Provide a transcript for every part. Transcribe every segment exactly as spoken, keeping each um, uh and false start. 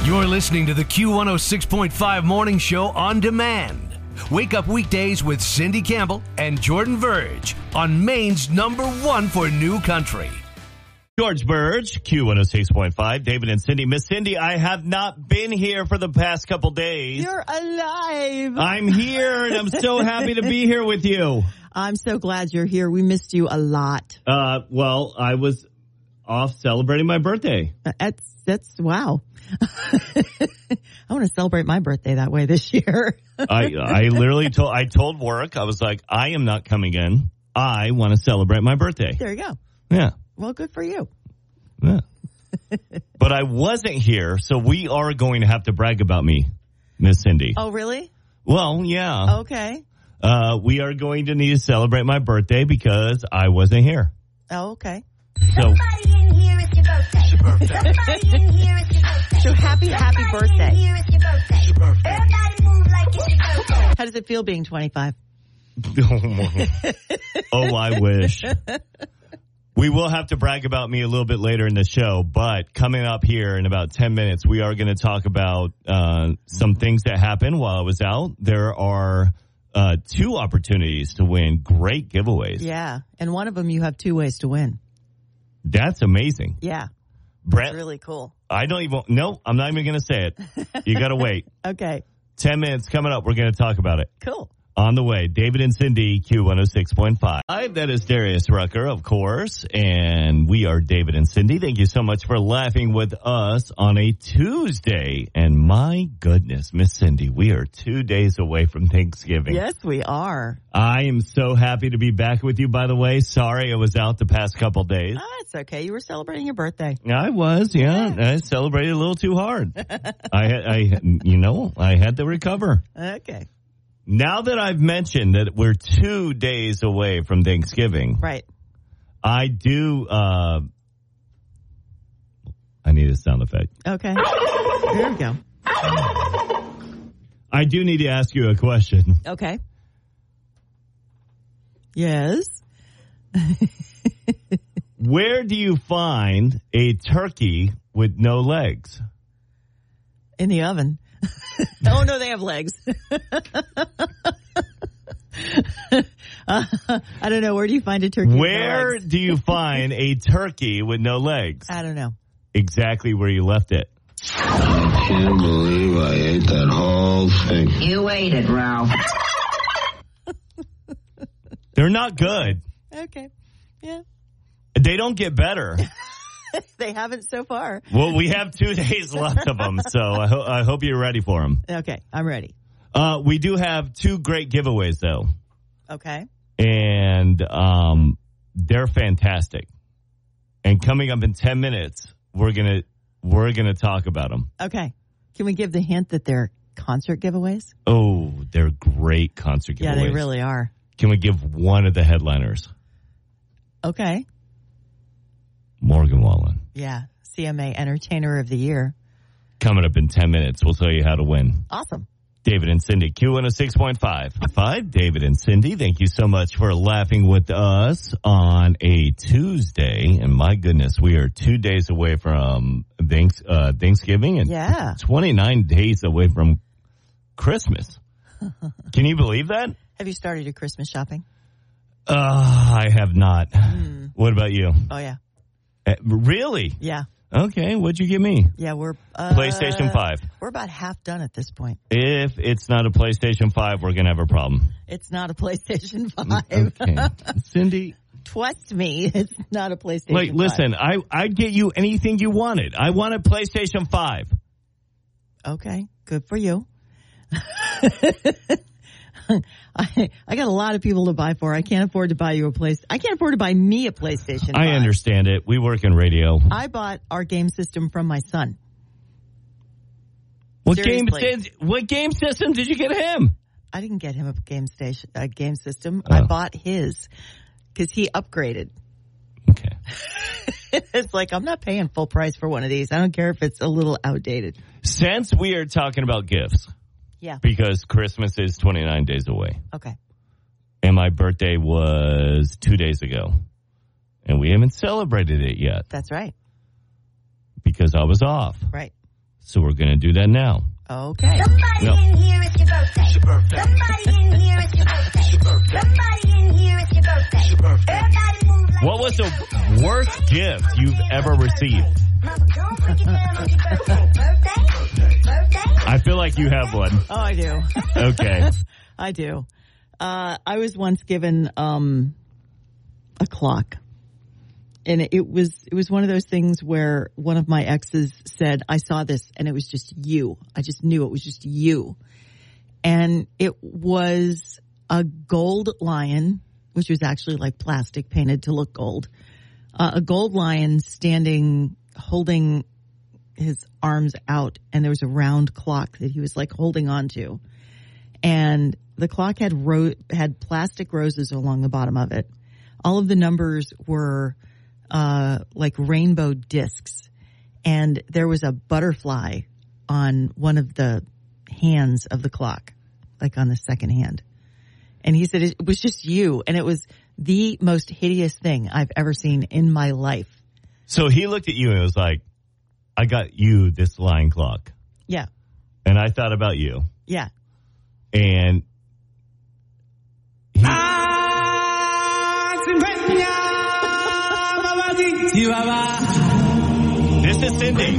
You're listening to the Q one oh six point five Morning Show on demand. Wake up weekdays with Cindy Campbell and Jordan Verge on Maine's number one for new country. George Verge, Q one oh six point five, David and Cindy. Miss Cindy, I have not been here for the past couple days. You're alive. I'm here, and I'm so happy to be here with you. I'm so glad you're here. We missed you a lot. Uh, well, I was off celebrating my birthday. That's, that's wow. I want to celebrate my birthday that way this year. I, I literally told, I told work, I was like, I am not coming in. I want to celebrate my birthday. There you go. Yeah. Well, good for you. Yeah. But I wasn't here, so we are going to have to brag about me, Miss Cindy. Oh, really? Well, yeah. Okay. Uh, we are going to need to celebrate my birthday because I wasn't here. Oh, okay. So, Somebody in here is your birthday. It's your birthday. Somebody in here is your birthday. So happy, happy Somebody birthday. in here is your birthday. It's your birthday. Everybody move like it's your birthday. How does it feel being twenty-five? oh, I wish. We will have to brag about me a little bit later in the show, but coming up here in about ten minutes, we are going to talk about uh, some things that happened while I was out. There are uh, two opportunities to win great giveaways. Yeah. And one of them you have two ways to win. That's amazing. Yeah. Brett, It's really cool. I don't even, no, I'm not even going to say it. You got to wait. Okay. ten minutes coming up. We're going to talk about it. Cool. On the way, David and Cindy, Q one oh six point five. Hi, that is Darius Rucker, of course, and we are David and Cindy. Thank you so much for laughing with us on a Tuesday. And my goodness, Miss Cindy, we are two days away from Thanksgiving. Yes, we are. I am so happy to be back with you, by the way. Sorry I was out the past couple days. Oh, it's okay. You were celebrating your birthday. I was, yeah. I celebrated a little too hard. I, I, you know, I had to recover. Okay. Now that I've mentioned that we're two days away from Thanksgiving, Right. I do, uh, I need a sound effect. Okay. There we go. I do need to ask you a question. Okay. Yes. Where do you find a turkey with no legs? In the oven. Oh, no, they have legs. uh, I don't know. Where do you find a turkey with Where no legs? do you find a turkey with no legs? I don't know. Exactly where you left it. I can't believe I ate that whole thing. You ate it, Ralph. They're not good. Okay. Yeah. They don't get better. They haven't so far. Well, we have two days left of them, so I, ho- I hope you're ready for them. Okay. I'm ready. Uh, we do have two great giveaways, though, Okay. and um, they're fantastic. And coming up in ten minutes, we're gonna we're gonna talk about them. Okay. Can we give the hint that they're concert giveaways? Oh, they're great concert giveaways. Yeah, they really are. Can we give one of the headliners? Okay. Morgan Wallen. Yeah. C M A Entertainer of the Year. Coming up in ten minutes, we'll tell you how to win. Awesome. David and Cindy, Q one oh six point five. Five, David and Cindy, thank you so much for laughing with us on a Tuesday. And my goodness, we are two days away from thanks, uh, Thanksgiving and Yeah. twenty-nine days away from Christmas. Can you believe that? Have you started your Christmas shopping? Uh, I have not. Mm. What about you? Oh, yeah. Uh, really? Yeah. Okay, what'd you give me? Yeah, we're... Uh, PlayStation five. We're about half done at this point. If it's not a PlayStation five, we're going to have a problem. It's not a PlayStation five. Okay. Cindy... Trust me, it's not a PlayStation Like, five. listen, I, I'd get you anything you wanted. I want a PlayStation five. Okay, good for you. I I got a lot of people to buy for. I can't afford to buy you a place. I can't afford to buy me a PlayStation I five. understand it. We work in radio. I bought our game system from my son. What game, Seriously. did, what game system did you get him? I didn't get him a game station, a game system. Oh. I bought his because he upgraded. Okay. It's like, I'm not paying full price for one of these. I don't care if it's a little outdated. Since we are talking about gifts, Yeah. because Christmas is twenty-nine days away, Okay. and my birthday was two days ago, and we haven't celebrated it yet That's right. because I was off. Right. So we're going to do that now. Okay. Somebody No. in here, it's your birthday. It's your birthday. Somebody in here, it's your birthday. It's your birthday. Somebody in here, it's your birthday. It's your birthday. Everybody move like What was the worst gift you've ever received? Mama, don't break it down, it's your birthday. Birthday? Birthday? I feel like you have one. Oh, I do. Okay. I do. Uh, I was once given um, a clock. And it was it was one of those things where one of my exes said, I saw this and it was just you. I just knew it was just you. And it was a gold lion, which was actually like plastic painted to look gold. Uh, a gold lion standing, holding his arms out, and there was a round clock that he was like holding on to. And the clock had ro- had plastic roses along the bottom of it. All of the numbers were uh, like rainbow discs. And there was a butterfly on one of the hands of the clock, like on the second hand. And he said, it was just you. And it was the most hideous thing I've ever seen in my life. So he looked at you and was like, I got you this lion clock. Yeah. And I thought about you. Yeah. And he, this is Cindy.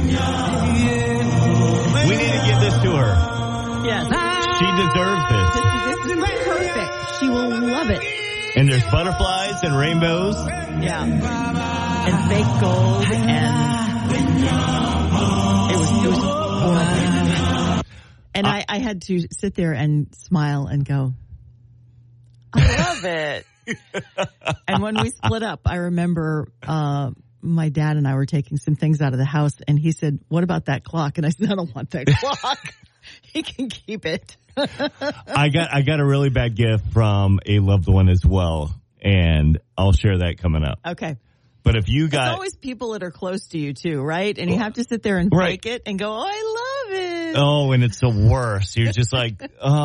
We need to give this to her. Yes. She deserves this. This, this is perfect. She will love it. And there's butterflies and rainbows. Yeah. And fake gold, and it was, it was horrible. And I, I had to sit there and smile and go, I love it. And when we split up, I remember uh, my dad and I were taking some things out of the house, and he said, what about that clock? And I said, I don't want that clock. He can keep it. I got I got a really bad gift from a loved one as well, and I'll share that coming up. Okay. But if you It's got always people that are close to you too, right? And you have to sit there and Right. fake it and go, oh, I love it. oh, and it's the worst. You're just like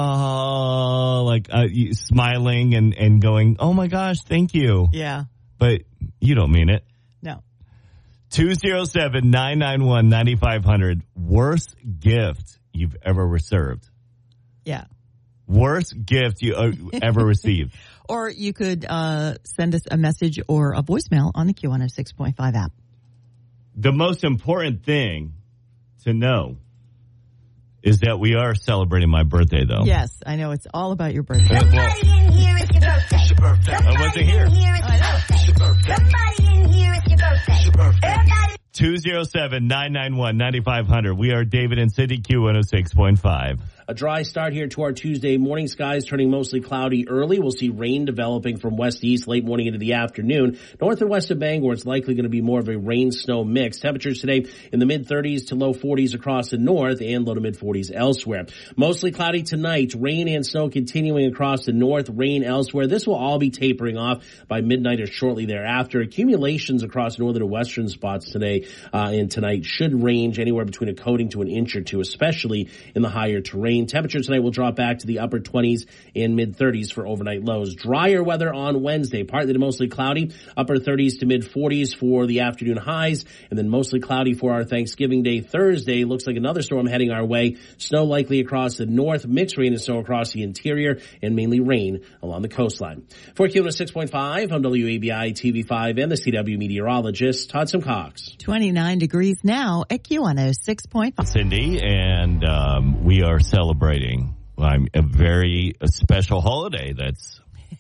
oh, like uh, you- smiling and and going, oh my gosh, thank you. Yeah. But you don't mean it. No. two oh seven, nine nine one, nine five hundred. Worst gift you've ever received. Yeah. Worst gift you uh, ever received. Or you could uh, send us a message or a voicemail on the Q one oh six point five app. The most important thing to know is that we are celebrating my birthday, though. Yes, I know. It's all about your birthday. Well, Somebody in here, it's your birthday. It's your birthday. I wasn't here. Somebody in here, it's your birthday. It's your birthday. Somebody in here, it's your birthday. It's your birthday. Everybody two oh seven, nine nine one, nine five hundred. We are David and Cindy, Q one oh six point five. A dry start here to our Tuesday morning. Skies turning mostly cloudy early. We'll see rain developing from west to east late morning into the afternoon. North and west of Bangor, it's likely going to be more of a rain-snow mix. Temperatures today in the mid-thirties to low forties across the north and low to mid-forties elsewhere. Mostly cloudy tonight. Rain and snow continuing across the north. Rain elsewhere. This will all be tapering off by midnight or shortly thereafter. Accumulations across northern and western spots today uh, and tonight should range anywhere between a coating to an inch or two, especially in the higher terrain. Temperatures tonight will drop back to the upper twenties and mid-thirties for overnight lows. Drier weather on Wednesday, partly to mostly cloudy, upper thirties to mid-forties for the afternoon highs, and then mostly cloudy for our Thanksgiving Day Thursday. Looks like another storm heading our way. Snow likely across the north, mixed rain and snow across the interior, and mainly rain along the coastline. For Q one oh six point five, I'm W A B I T V five and the C W meteorologist, Todd Simcox. twenty-nine degrees now at Q one oh six point five. Cindy, and um, we are celebrating um, a very a special holiday that's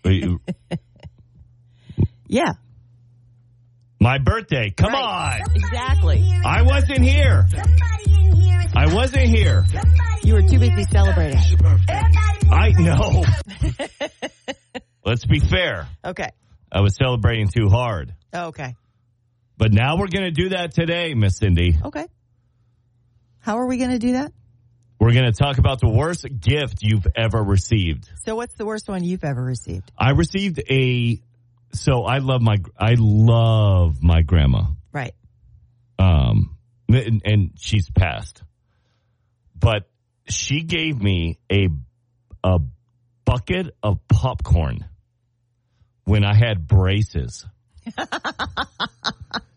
Yeah, my birthday. Come Right. on. exactly. I wasn't here. Somebody in here, it's your I wasn't here. You were too busy celebrating. Everybody I know. Let's be fair. Okay. I was celebrating too hard. Okay. But now we're going to do that today, Miss Cindy. Okay. How are we going to do that? We're going to talk about the worst gift you've ever received. So what's the worst one you've ever received? I received a, so I love my, I love my grandma. Right. Um, and, and she's passed. But she gave me a, a bucket of popcorn when I had braces.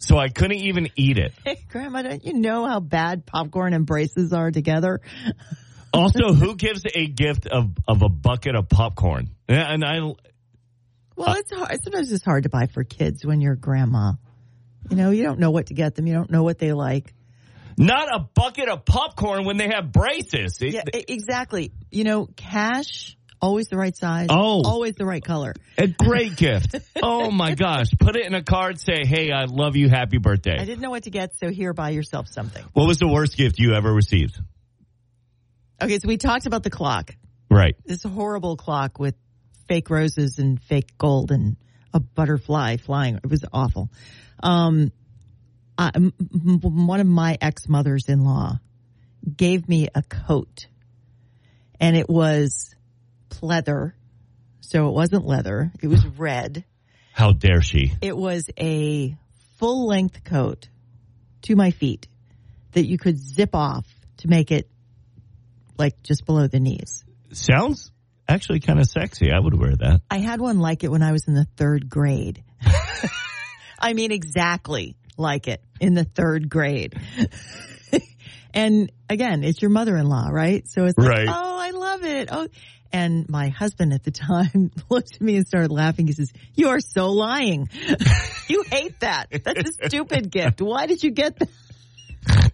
so I couldn't even eat it. Hey, Grandma, don't you know how bad popcorn and braces are together? Also, who gives a gift of, of a bucket of popcorn? And I, Well, it's hard. Sometimes it's hard to buy for kids when you're grandma. You know, you don't know what to get them. You don't know what they like. not a bucket of popcorn when they have braces. It, Yeah, e- exactly. You know, cash, always the right size. Oh. Always the right color. A great gift. Oh, my gosh. Put it in a card. Say, hey, I love you. Happy birthday. I didn't know what to get, so here, buy yourself something. What was the worst gift you ever received? Okay, so we talked about the clock. Right. This horrible clock with fake roses and fake gold and a butterfly flying. It was awful. Um, I, m- m- one of my ex-mothers-in-law gave me a coat, and it was pleather, so it wasn't leather. It was red. How dare she? It was a full-length coat to my feet that you could zip off to make it like just below the knees. Sounds actually kind of sexy. I would wear that. I had one like it when I was in the third grade. I mean, exactly like it in the third grade. And again, it's your mother-in-law, right? So it's like, Right. oh, I love it. Oh, and my husband at the time looked at me and started laughing. He says, you are so lying. You hate that. That's a stupid gift. Why did you get that?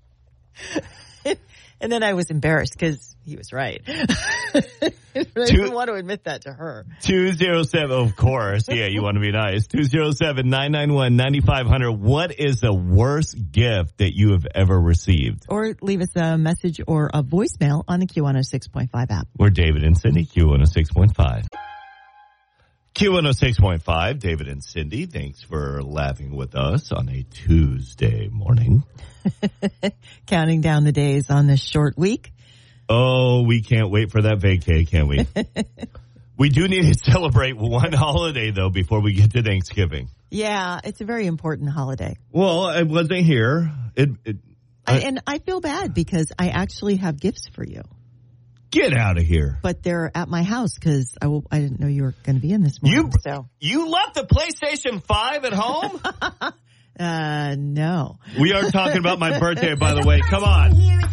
And then I was embarrassed because he was right. But I didn't want to admit that to her. two oh seven, of course. Yeah, you want to be nice. two oh seven, nine nine one, nine five zero zero. What is the worst gift that you have ever received? Or leave us a message or a voicemail on the Q one oh six point five app. We're David and Cindy, Q one oh six point five. Q one oh six point five, David and Cindy, thanks for laughing with us on a Tuesday morning. Counting down the days on this short week. Oh, we can't wait for that vacay, can we? We do need to celebrate one holiday, though, before we get to Thanksgiving. Yeah, it's a very important holiday. Well, I wasn't here. It, it, I, I, and I feel bad because I actually have gifts for you. get out of here. But they're at my house because I, w- I didn't know you were going to be in this morning. You, so. you left the PlayStation five at home? Uh, no. We are talking about my birthday, by the way. Come on.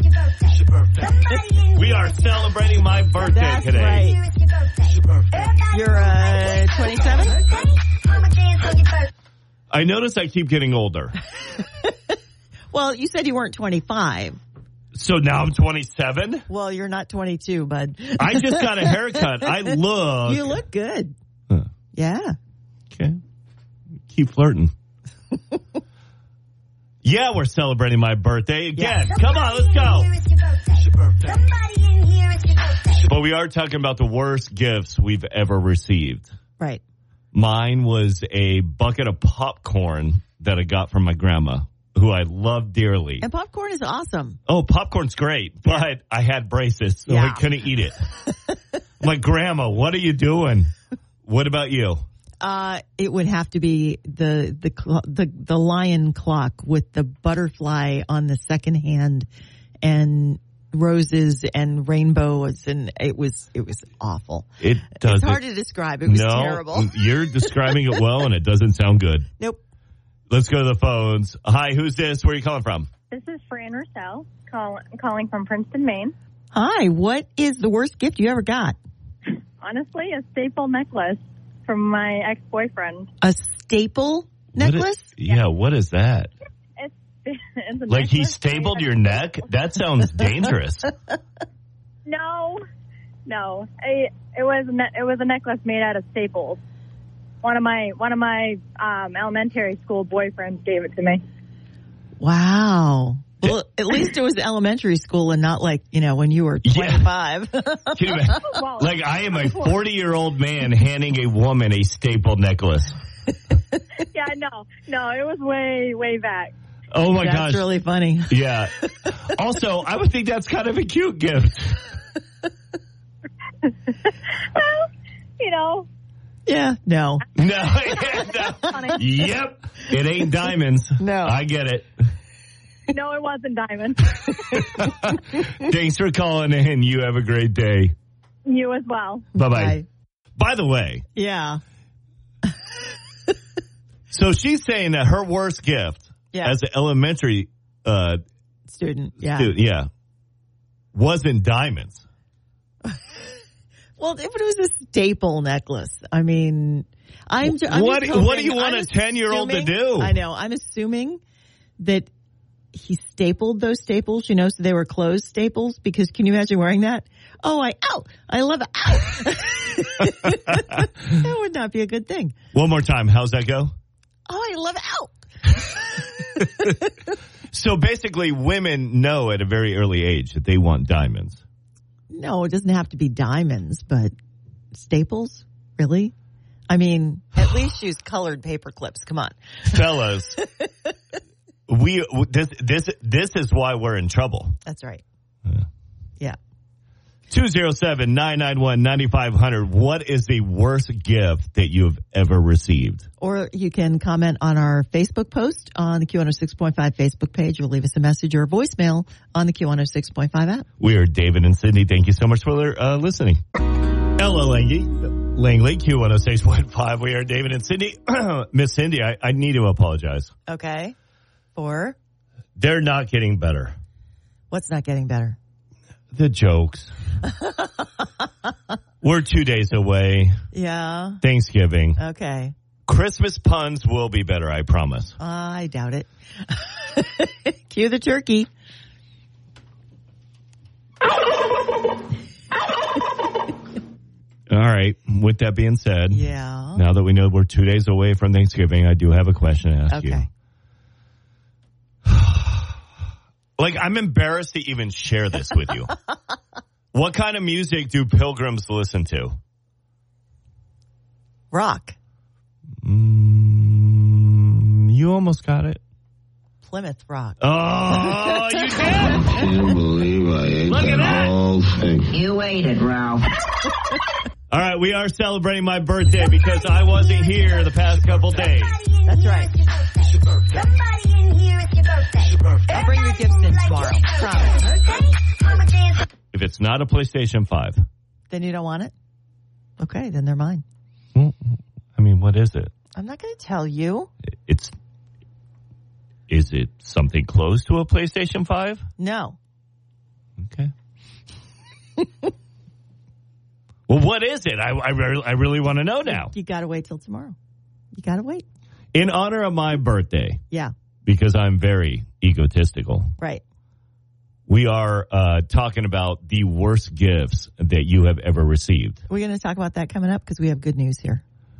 We are celebrating my birthday That's today. right. You're uh, twenty-seven? I notice I keep getting older. Well, you said you weren't twenty-five. So now I'm twenty-seven? Well, you're not twenty-two, bud. I just got a haircut. I look. You look good. Huh. Yeah. Okay. Keep flirting. Yeah, we're celebrating my birthday again. Yeah. Come on, let's go. But we are talking about the worst gifts we've ever received. Right. Mine was a bucket of popcorn that I got from my grandma, who I love dearly. And popcorn is awesome. Oh, popcorn's great, but I had braces, so Yeah. I couldn't eat it. I'm like, Grandma, what are you doing? What about you? Uh, it would have to be the the cl- the the lion clock with the butterfly on the second hand and roses and rainbows, and it was it was awful. It does. It's hard to describe. It was no, terrible. You're describing it well, and it doesn't sound good. Nope. Let's go to the phones. Hi, who's this? Where are you calling from? This is Fran Rousseau, call, calling from Princeton, Maine. Hi. What is the worst gift you ever got? Honestly, a staple necklace from my ex-boyfriend. A staple What necklace? is- yeah, what is that? It's, it's a Like he necklace stapled made your neck? That sounds dangerous. of- No, no. I, it was a ne- it was a necklace made out of staples. One of my one of my um, elementary school boyfriends gave it to me. Wow. Well, at least it was elementary school and not like, you know, when you were Yeah. twenty-five. Can you imagine? Well, Like I am a forty-year-old man handing a woman a stapled necklace. yeah, no, no. It was way way back. Oh my That's gosh. really funny. Yeah. Also, I would think that's kind of a cute gift. Well, you know. Yeah. No. No. no. Yep. It ain't diamonds. No. I get it. No, it wasn't diamond. Thanks for calling in. You have a great day. You as well. Bye-bye. Bye. By the way, Yeah. So she's saying that her worst gift Yeah. as an elementary uh, Student, yeah. student, yeah, wasn't diamonds. Well, if it was a staple necklace, I mean, I'm. I'm What- just what do you hoping- want I'm a ten-year-old to assuming- do? I know. I'm assuming that he stapled those staples, you know, so they were closed staples. Because can you imagine wearing that? Oh, I ow! I love it. Ow! That would not be a good thing. One more time. How's that go? Oh, I love it. Ow! So basically, women know at a very early age that they want diamonds. No, it doesn't have to be diamonds, but staples, really? I mean, at least use colored paper clips. Come on. Fellas, we this this this is why we're in trouble. That's right. Yeah. Yeah. two oh seven, nine nine one, nine five hundred. What is the worst gift that you have ever received? Or you can comment on our Facebook post on the Q one oh six point five Facebook page, or leave us a message or a voicemail on the Q one oh six point five app. We are David and Cindy. Thank you so much for uh, listening. Hello, Langley. Langley, Q one oh six point five. We are David and Cindy. Miss Cindy, I, I need to apologize. Okay. For? They're not getting better. What's not getting better? The jokes. We're two days away. Yeah. Thanksgiving. Okay. Christmas puns will be better, I promise. I doubt it. Cue the turkey. All right. With that being said, Yeah. now that we know we're two days away from Thanksgiving, I do have a question to ask you. Okay. Like, I'm embarrassed to even share this with you. What kind of music do pilgrims listen to? Rock. Mm, you almost got it. Plymouth Rock. Oh, you did! Can't believe I ate Look at that that. whole thing. You ate it, Ralph. All right, we are celebrating my birthday because I wasn't here the past couple days. That's right. Somebody in here, it's your birthday. I'll bring your gifts in tomorrow. Promise. Birthday? Mama dance. If it's not a PlayStation five, Then you don't want it? Okay, then they're mine. well, I mean, what is it? I'm not going to tell you. It's is it something close to a PlayStation five? No. Okay. Well, what is it? I I, re- I really want to know now. You got to wait till tomorrow. You got to wait. In honor of my birthday, Yeah, because I'm very egotistical, right. we are uh, talking about the worst gifts that you have ever received. We're going to talk about that coming up because we have good news here.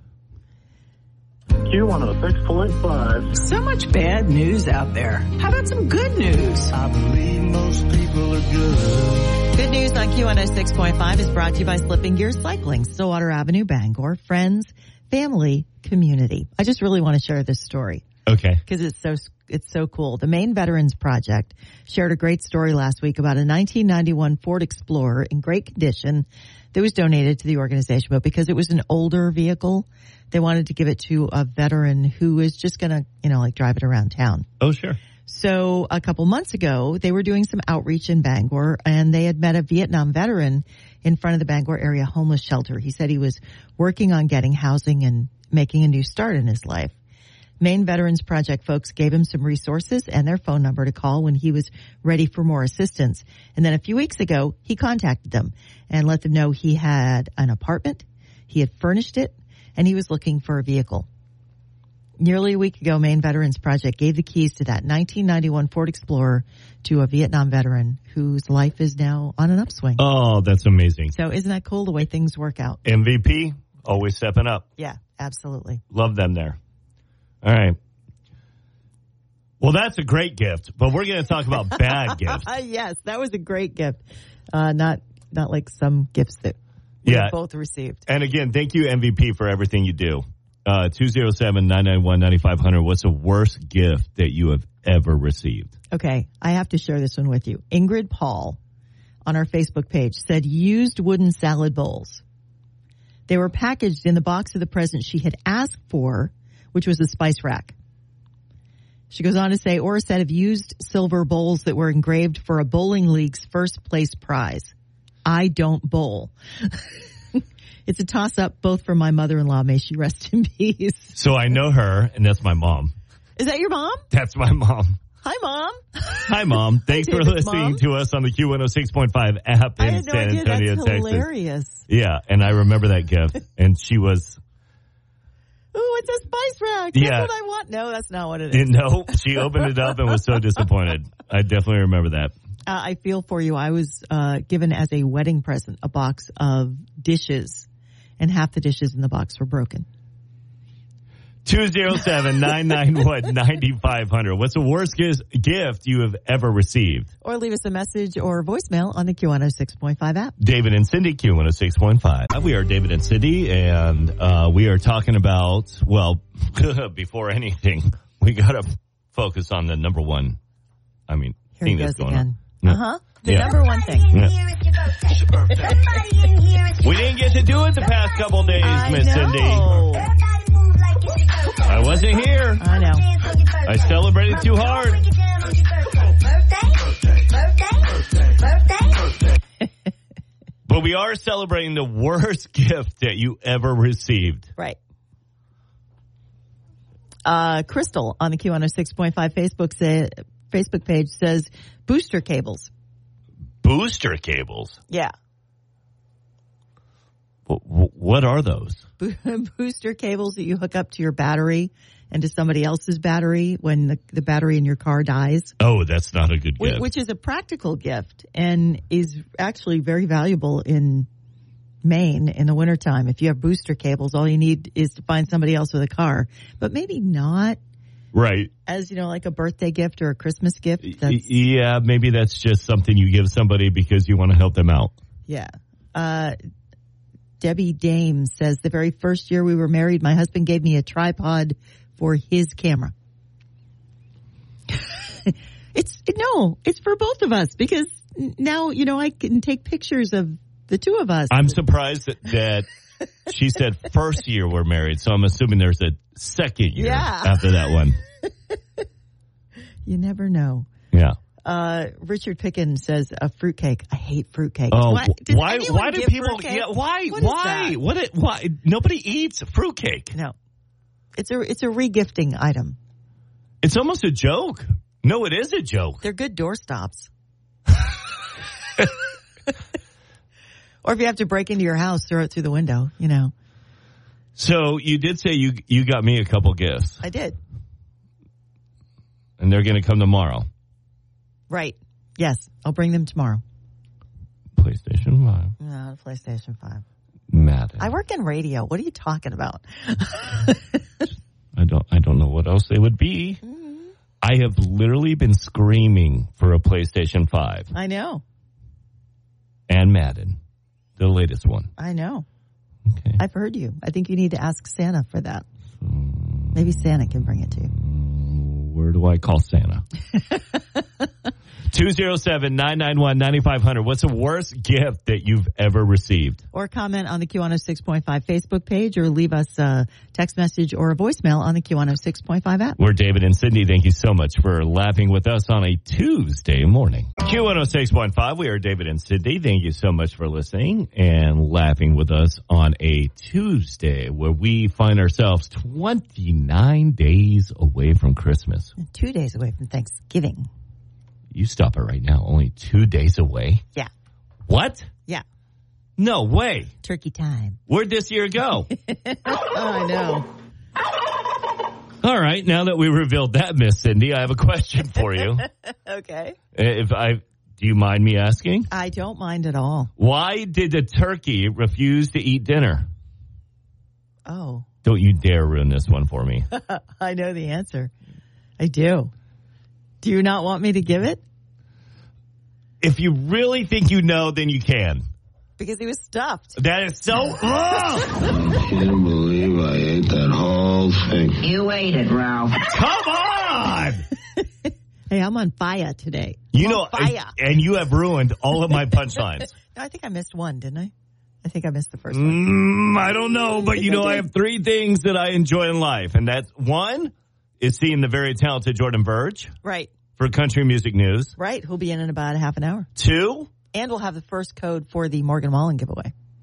Q one oh six point five. So much bad news out there. How about some good news? I believe most people are good. Good news on Q one oh six point five is brought to you by Slipping Gears Cycling, Stillwater Avenue, Bangor. Friends, family, community. I just really want to share this story Okay. because it's so it's so cool. The Maine Veterans Project shared a great story last week about a nineteen ninety-one Ford Explorer in great condition that was donated to the organization. But because it was an older vehicle, they wanted to give it to a veteran who is just going to, you know, like drive it around town. Oh, sure. So a couple months ago, they were doing some outreach in Bangor, and they had met a Vietnam veteran in front of the Bangor area homeless shelter. He said he was working on getting housing and making a new start in his life. Maine Veterans Project folks gave him some resources and their phone number to call when he was ready for more assistance. And then a few weeks ago, he contacted them and let them know he had an apartment, he had furnished it, and he was looking for a vehicle. Nearly a week ago, Maine Veterans Project gave the keys to that nineteen ninety-one Ford Explorer to a Vietnam veteran whose life is now on an upswing. Oh, that's amazing. So isn't that cool the way things work out? M V P, always stepping up. Yeah, absolutely. Love them there. All right. Well, that's a great gift, but we're going to talk about bad gifts. Yes, that was a great gift. Uh, not not like some gifts that we Yeah. both received. And again, thank you, M V P, for everything you do. Uh, two oh seven, nine nine one, nine five hundred. What's the worst gift that you have ever received? Okay, I have to share this one with you. Ingrid Paul on our Facebook page said used wooden salad bowls. They were packaged in the box of the present she had asked for, which was a spice rack. She goes on to say, or a set of used silver bowls that were engraved for a bowling league's first place prize. I don't bowl. It's a toss-up both for my mother-in-law. May she rest in peace. So I know her, and that's my mom. Is that your mom? That's my mom. Hi, Mom. Hi, Mom. Thanks for David's listening mom. to us on the Q one oh six point five app I in had no San idea. Antonio, That's Texas. hilarious. Yeah, and I remember that gift, and she was... Ooh, it's a spice rack. That's Yeah. what I want. No, that's not what it is. And no, she opened it up and was so disappointed. I definitely remember that. Uh, I feel for you. I was uh, given as a wedding present a box of dishes, and half the dishes in the box were broken. two oh seven, nine nine one, nine five hundred. What's the worst gis- gift you have ever received? Or leave us a message or voicemail on the Q one oh six point five app. David and Cindy, Q one oh six point five. We are David and Cindy, and uh, we are talking about, well, before anything, we got to focus on the number one, I mean, Here he thing that's goes going again. on. Yeah. Uh-huh. The Yeah. number one thing. Yeah. It's your birthday. Everybody in here, it's your We didn't get to do it the past couple days, I Miss Cindy. know. Everybody move like it's your birthday. I wasn't here. I know. Dance on your birthday. I celebrated too hard. Break it down on your birthday. Birthday. Birthday. Birthday. But we are celebrating the worst gift that you ever received. Right. Uh, Crystal on the Q one oh six point five Facebook say, Facebook page says booster cables. Booster cables. Yeah. W- w- what are those? Bo- booster cables that you hook up to your battery and to somebody else's battery when the, the battery in your car dies. Oh, that's not a good Which, gift. which is a practical gift and is actually very valuable in Maine in the wintertime. If you have booster cables, all you need is to find somebody else with a car. But maybe not Right. as, you know, like a birthday gift or a Christmas gift. Y- That's, Yeah, maybe that's just something you give somebody because you want to help them out. yeah. Uh, Debbie Dame says, the very first year we were married, my husband gave me a tripod for his camera. It's, no, it's for both of us because now, you know, I can take pictures of the two of us. I'm surprised that, that she said first year we're married, so I'm assuming there's a second year Yeah. after that one. You never know. Yeah. Uh, Richard Pickens says a fruitcake. I hate fruitcake. Oh, Why, does why? anyone Why do give people? fruitcake? Yeah, why? What is why? that? What? It, why? Nobody eats fruitcake. No, it's a it's a regifting item. It's almost a joke. No, it is a joke. They're good doorstops. Or if you have to break into your house, throw it through the window. You know, So you did say you you got me a couple gifts, I did. and they're going to come tomorrow. Right. Yes, I'll bring them tomorrow. PlayStation Five, No, PlayStation five. Madden. I work in radio. What are you talking about? I don't. I don't know what else they would be. Mm-hmm. I have literally been screaming for a PlayStation Five I know. and Madden, the latest one. I know. Okay. I've heard you. I think you need to ask Santa for that. Maybe Santa can bring it to you. Where do I call Santa? two oh seven, nine nine one, nine five hundred. What's the worst gift that you've ever received? Or comment on the Q one oh six point five Facebook page or leave us a text message or a voicemail on the Q one oh six point five app. We're David and Cindy. Thank you so much for laughing with us on a Tuesday morning. Q one oh six point five. We are David and Cindy. Thank you so much for listening and laughing with us on a Tuesday where we find ourselves twenty-nine days away from Christmas. Two days away from Thanksgiving. You stop it right now. Only two days away? Yeah. What? Yeah. No way. Turkey time. Where'd this year go? Oh, I know. All right. Now that we revealed that, Miss Cindy, I have a question for you. Okay. If I, do you mind me asking? I don't mind at all. Why did the turkey refuse to eat dinner? Oh, Don't you dare ruin this one for me. I know the answer. I do. Do you not want me to give it? If you really think you know, then you can. Because he was stuffed. That is so. Ugh! I can't believe I ate that whole thing. You ate it, Ralph. Come on! Hey, I'm on fire today. You I'm know, on fire. and you have ruined all of my punchlines. No, I think I missed one, didn't I? I think I missed the first one. Mm, I don't know, but you know, I have three things that I enjoy in life, and that's one is seeing the very talented Jordan Verge Right, for Country Music News. right. Who'll be in in about a half an hour. Two, And we'll have the first code for the Morgan Wallen giveaway.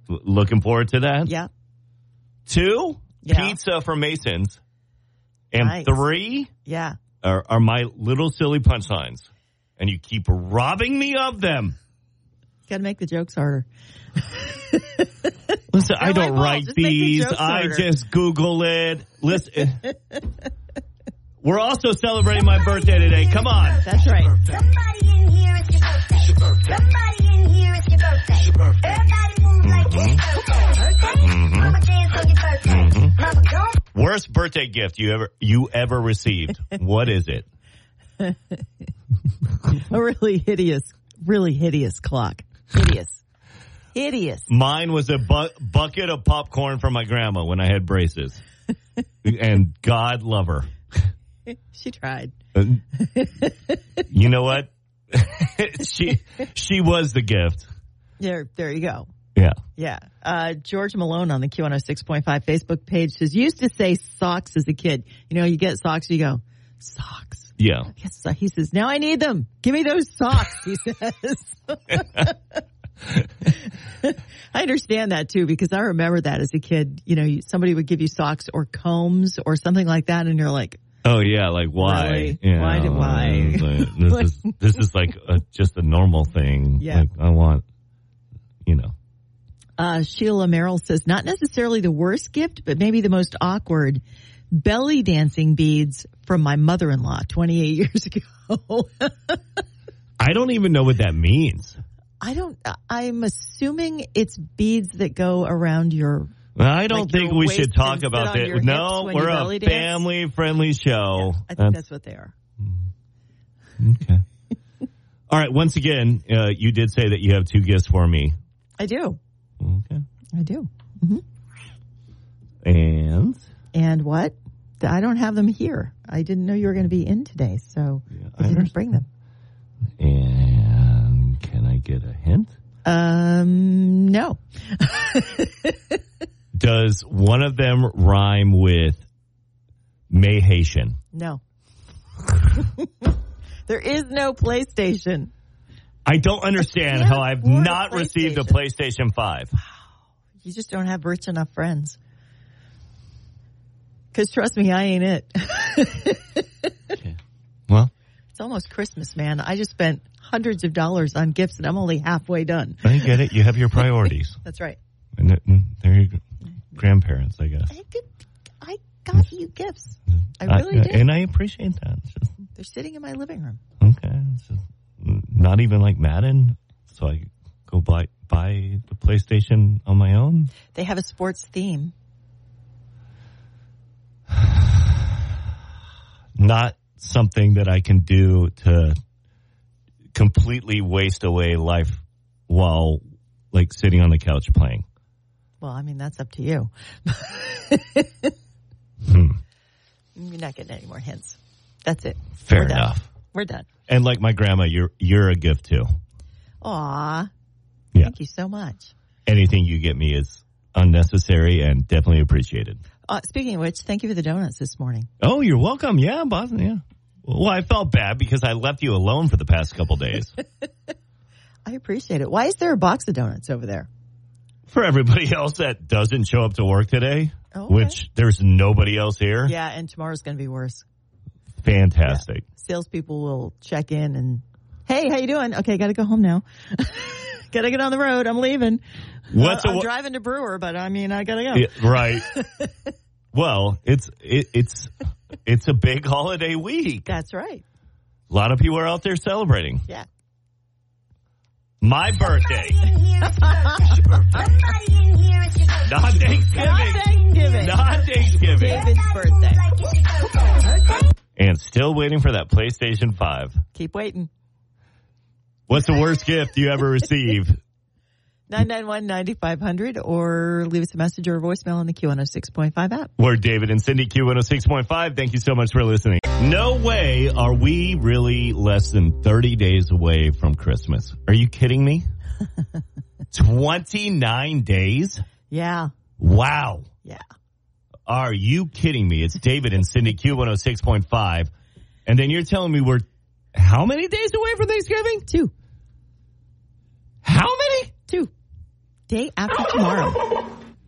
L- looking forward to that. Yeah. Two, Yeah. pizza from Mason's. And Nice. three Yeah. are, are my little silly punchlines. And you keep robbing me of them. Got to make the jokes harder. Listen, I No, I don't won't. write Just make the these. jokes I harder. just Google it. Listen. We're also celebrating my birthday today. Come on. That's right. Somebody in here, it's your birthday. Somebody in here, it's your birthday. Everybody move like it's your birthday. Mama dance on your birthday. Mama don't. Worst birthday gift you ever you ever received. What is it? A really hideous, really hideous clock. Hideous. Hideous. Mine was a bu- bucket of popcorn from my grandma when I had braces. And God love her. She tried. You know what? she she was the gift. There, there you go. Yeah. Yeah. Uh, George Malone on the Q one oh six point five Facebook page says, used to say socks as a kid. You know, you get socks, you go, socks. Yeah. Yes, so he says, now I need them. Give me those socks, he says. I understand that too, because I remember that as a kid. You know, you- somebody would give you socks or combs or something like that, and you're like, Oh yeah, like why? Really? Yeah, Why do I? This is this is like a, just a normal thing. Yeah. Like I want, you know. Uh, Sheila Merrill says, not necessarily the worst gift, but maybe the most awkward. Belly dancing beads from my mother-in-law twenty-eight years ago. I don't even know what that means. I don't, I'm assuming it's beads that go around your, I don't Like think your we waist should talk and sit about on that. your hips No, when we're you a belly dance? family-friendly show. I think that's what they are. Okay. All right. Once again, uh, you did say that you have two gifts for me. I do. Okay. I do. hmm And And what? I don't have them here. I didn't know you were going to be in today, so Yeah, I I didn't bring them. and can I get a hint? Um, no. Does one of them rhyme with Mayhaitian? No. There is no PlayStation. I don't understand can't how I've afford a not received a PlayStation five. You just don't have rich enough friends. Because trust me, I ain't it. Okay. Well, It's almost Christmas, man. I just spent hundreds of dollars on gifts and I'm only halfway done. I get it. You have your priorities. That's right. And th- mm, there you go. Grandparents, I guess. I, could, I got you gifts. I really I- did. And I appreciate that. It's just, They're sitting in my living room. okay. It's just mm, not even like Madden, so I go buy, buy the PlayStation on my own. They have a sports theme. Not something that I can do to completely waste away life while like sitting on the couch playing. Well, I mean, that's up to you. Hmm. You're not getting any more hints. That's it. Fair We're done. enough. We're done. And like my grandma, you're you're a gift too. Aw. Yeah. Thank you so much. Anything you get me is unnecessary and definitely appreciated. Uh, speaking of which, thank you for the donuts this morning. Oh, you're welcome. Yeah, boss. Yeah. Well, I felt bad because I left you alone for the past couple days. I appreciate it. Why is there a box of donuts over there? For everybody else that doesn't show up to work today, Oh, okay. which there's nobody else here. Yeah, and tomorrow's going to be worse. Fantastic. Salespeople will check in and, hey, how you doing? Okay, got to go home now. Got to get on the road. I'm leaving. What's uh, a, I'm wha- driving to Brewer, but I mean, I got to go. Yeah, right. Well, it's it, it's it's a big holiday week. That's right. A lot of people are out there celebrating. Yeah. My birthday, Somebody in here, it's your birthday. Somebody in here, it's your birthday. not Thanksgiving, Not Thanksgiving. not Thanksgiving, David's birthday. Like it's your birthday. and still waiting for that PlayStation five. Keep waiting. What's the worst gift you ever received? nine nine one, nine five hundred or leave us a message or a voicemail on the Q one oh six point five app. We're David and Cindy, Q one oh six point five. Thank you so much for listening. No way are we really less than thirty days away from Christmas. Are you kidding me? twenty-nine days? Yeah. Wow. Yeah. Are you kidding me? It's David and Cindy, Q one oh six point five. And then you're telling me we're how many days away from Thanksgiving? Two. How many? Two. day after tomorrow.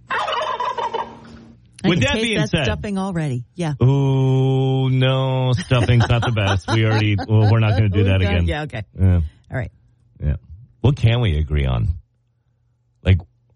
I With can that taste being that said- stuffing already. Yeah. Ooh, no, stuffing's not the best. We already, well, we're not going to do We've that done- again. Yeah, okay. Yeah. All right. Yeah. What can we agree on? Like,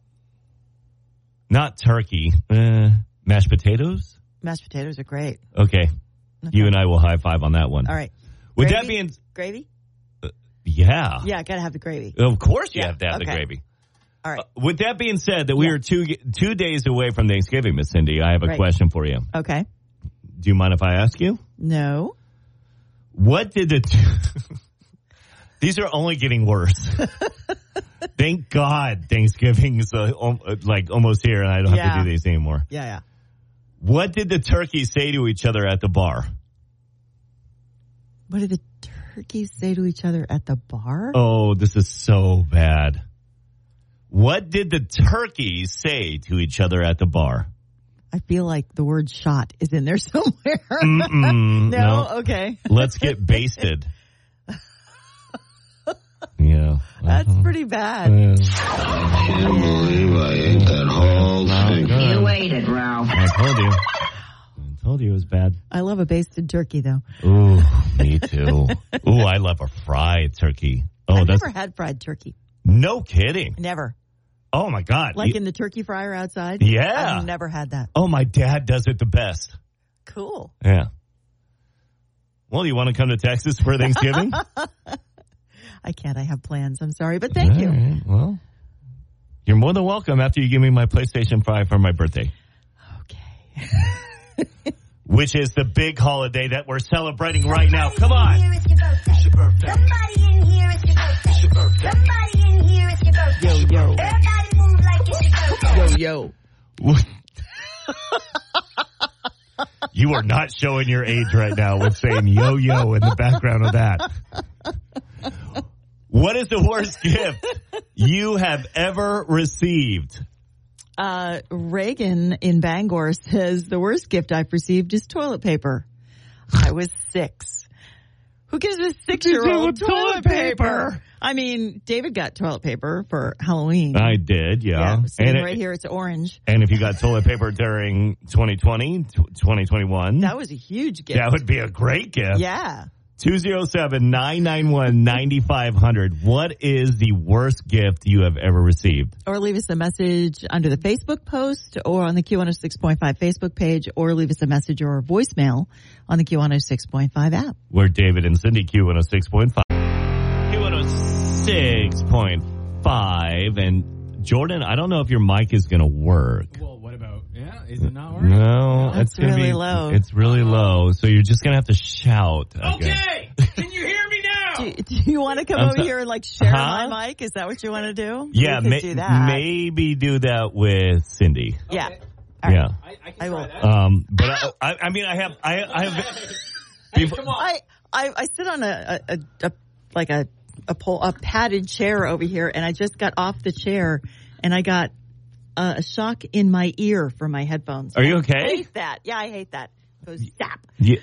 not turkey, uh, mashed potatoes? Mashed potatoes are great. Okay. You and I will high five on that one. All right. With Gravy? that being, Gravy? yeah. Yeah, got to have the gravy. Of course you Yeah, have to have the okay. gravy. All right. Uh, with that being said, that we Yeah. are two two days away from Thanksgiving, Miss Cindy, I have a Right. question for you. Okay. Do you mind if I ask you? No. What did the... T- These are only getting worse. Thank God Thanksgiving's uh, om- uh, like almost here and I don't have Yeah. to do these anymore. Yeah, yeah. What did the turkeys say to each other at the bar? What did the turkeys say to each other at the bar? Oh, this is so bad. What did the turkeys say to each other at the bar? I feel like the word shot is in there somewhere. Mm-mm, no? no. Okay. Let's get basted. Yeah. That's Uh-huh. pretty bad. Uh, I can't believe I ate that whole thing. good. You ate it, Ralph. I told you. I told you it was bad. I love a basted turkey, though. Ooh, me too. Ooh, I love a fried turkey. Oh, I've that's never had fried turkey. no kidding. Never. Oh my God. Like You- in the turkey fryer outside? Yeah. I've never had that. oh, my dad does it the best. Cool. Yeah. Well, you want to come to Texas for Thanksgiving? I can't. I have plans. I'm sorry, but thank All you. right, well, you're more than welcome after you give me my PlayStation five for my birthday. Okay. Which is the big holiday that we're celebrating right now. Come on. Here it's your birthday. It's your birthday. Somebody in here, it's your birthday. It's your birthday. Somebody in here, it's your birthday. Yo, yo. Everybody move like it's your birthday. Yo, yo. You are not showing your age right now with saying yo-yo in the background of that. What is the worst gift you have ever received? Uh, Reagan in Bangor says the worst gift I've received is toilet paper. I was six. Who gives a six-year-old Toilet toilet paper? I mean, David got toilet paper for Halloween. I did, yeah. Yeah, sitting and, right it, here, it's orange. and if you got toilet paper during twenty twenty, twenty twenty-one, That was a huge gift. that would be a great gift. Yeah. two oh seven, nine nine one, nine five zero zero. What is the worst gift you have ever received? Or leave us a message under the Facebook post or on the Q one oh six point five Facebook page, or leave us a message or a voicemail on the Q one oh six point five app. We're David and Cindy, Q one oh six point five. Q one oh six point five. And Jordan, I don't know if your mic is going to work. Well, what about, yeah, is it not working? No, That's it's gonna really be, low. It's really low, so you're just going to have to shout. Okay, can you hear me now? Do, do you want to come I'm over so- here and like share Huh? my mic? Is that what you want to do? Yeah, we could ma- do that. maybe do that with Cindy. Yeah. Okay. All right. Yeah. I, I can I try will. that. Um, but I, I, I mean, I have, I, I have. Hey, come on. I, I, I sit on a, a, a, a like a a, pole, a padded chair over here, and I just got off the chair, and I got uh, a shock in my ear from my headphones. Are you I okay? hate that. Yeah, I hate that. It goes zap. Yeah.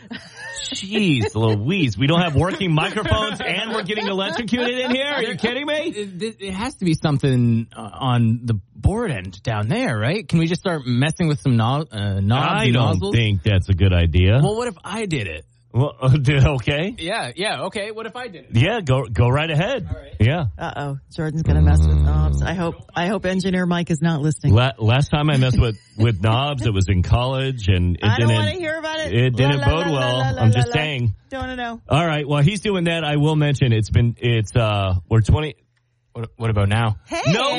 Jeez, Louise, we don't have working microphones and we're getting electrocuted in here? Are you kidding me? It, it has to be something uh, on the board end down there, right? Can we just start messing with some no- uh, knobs I and don't nozzles? think that's a good idea. Well, what if I did it? Well, uh, did okay? Yeah, yeah, okay. What if I did it? Yeah, go go right ahead. All right. Yeah. Uh oh, Jordan's gonna mess with knobs. I hope I hope engineer Mike is not listening. La- last time I messed with, with knobs, it was in college, and it I don't didn't. want to hear about it. It didn't La, la, bode la, well. la, la, I'm la, just la. saying. Don't wanna know. All right. While he's doing that, I will mention it's been it's uh we're twenty. What, what about now? Hey, No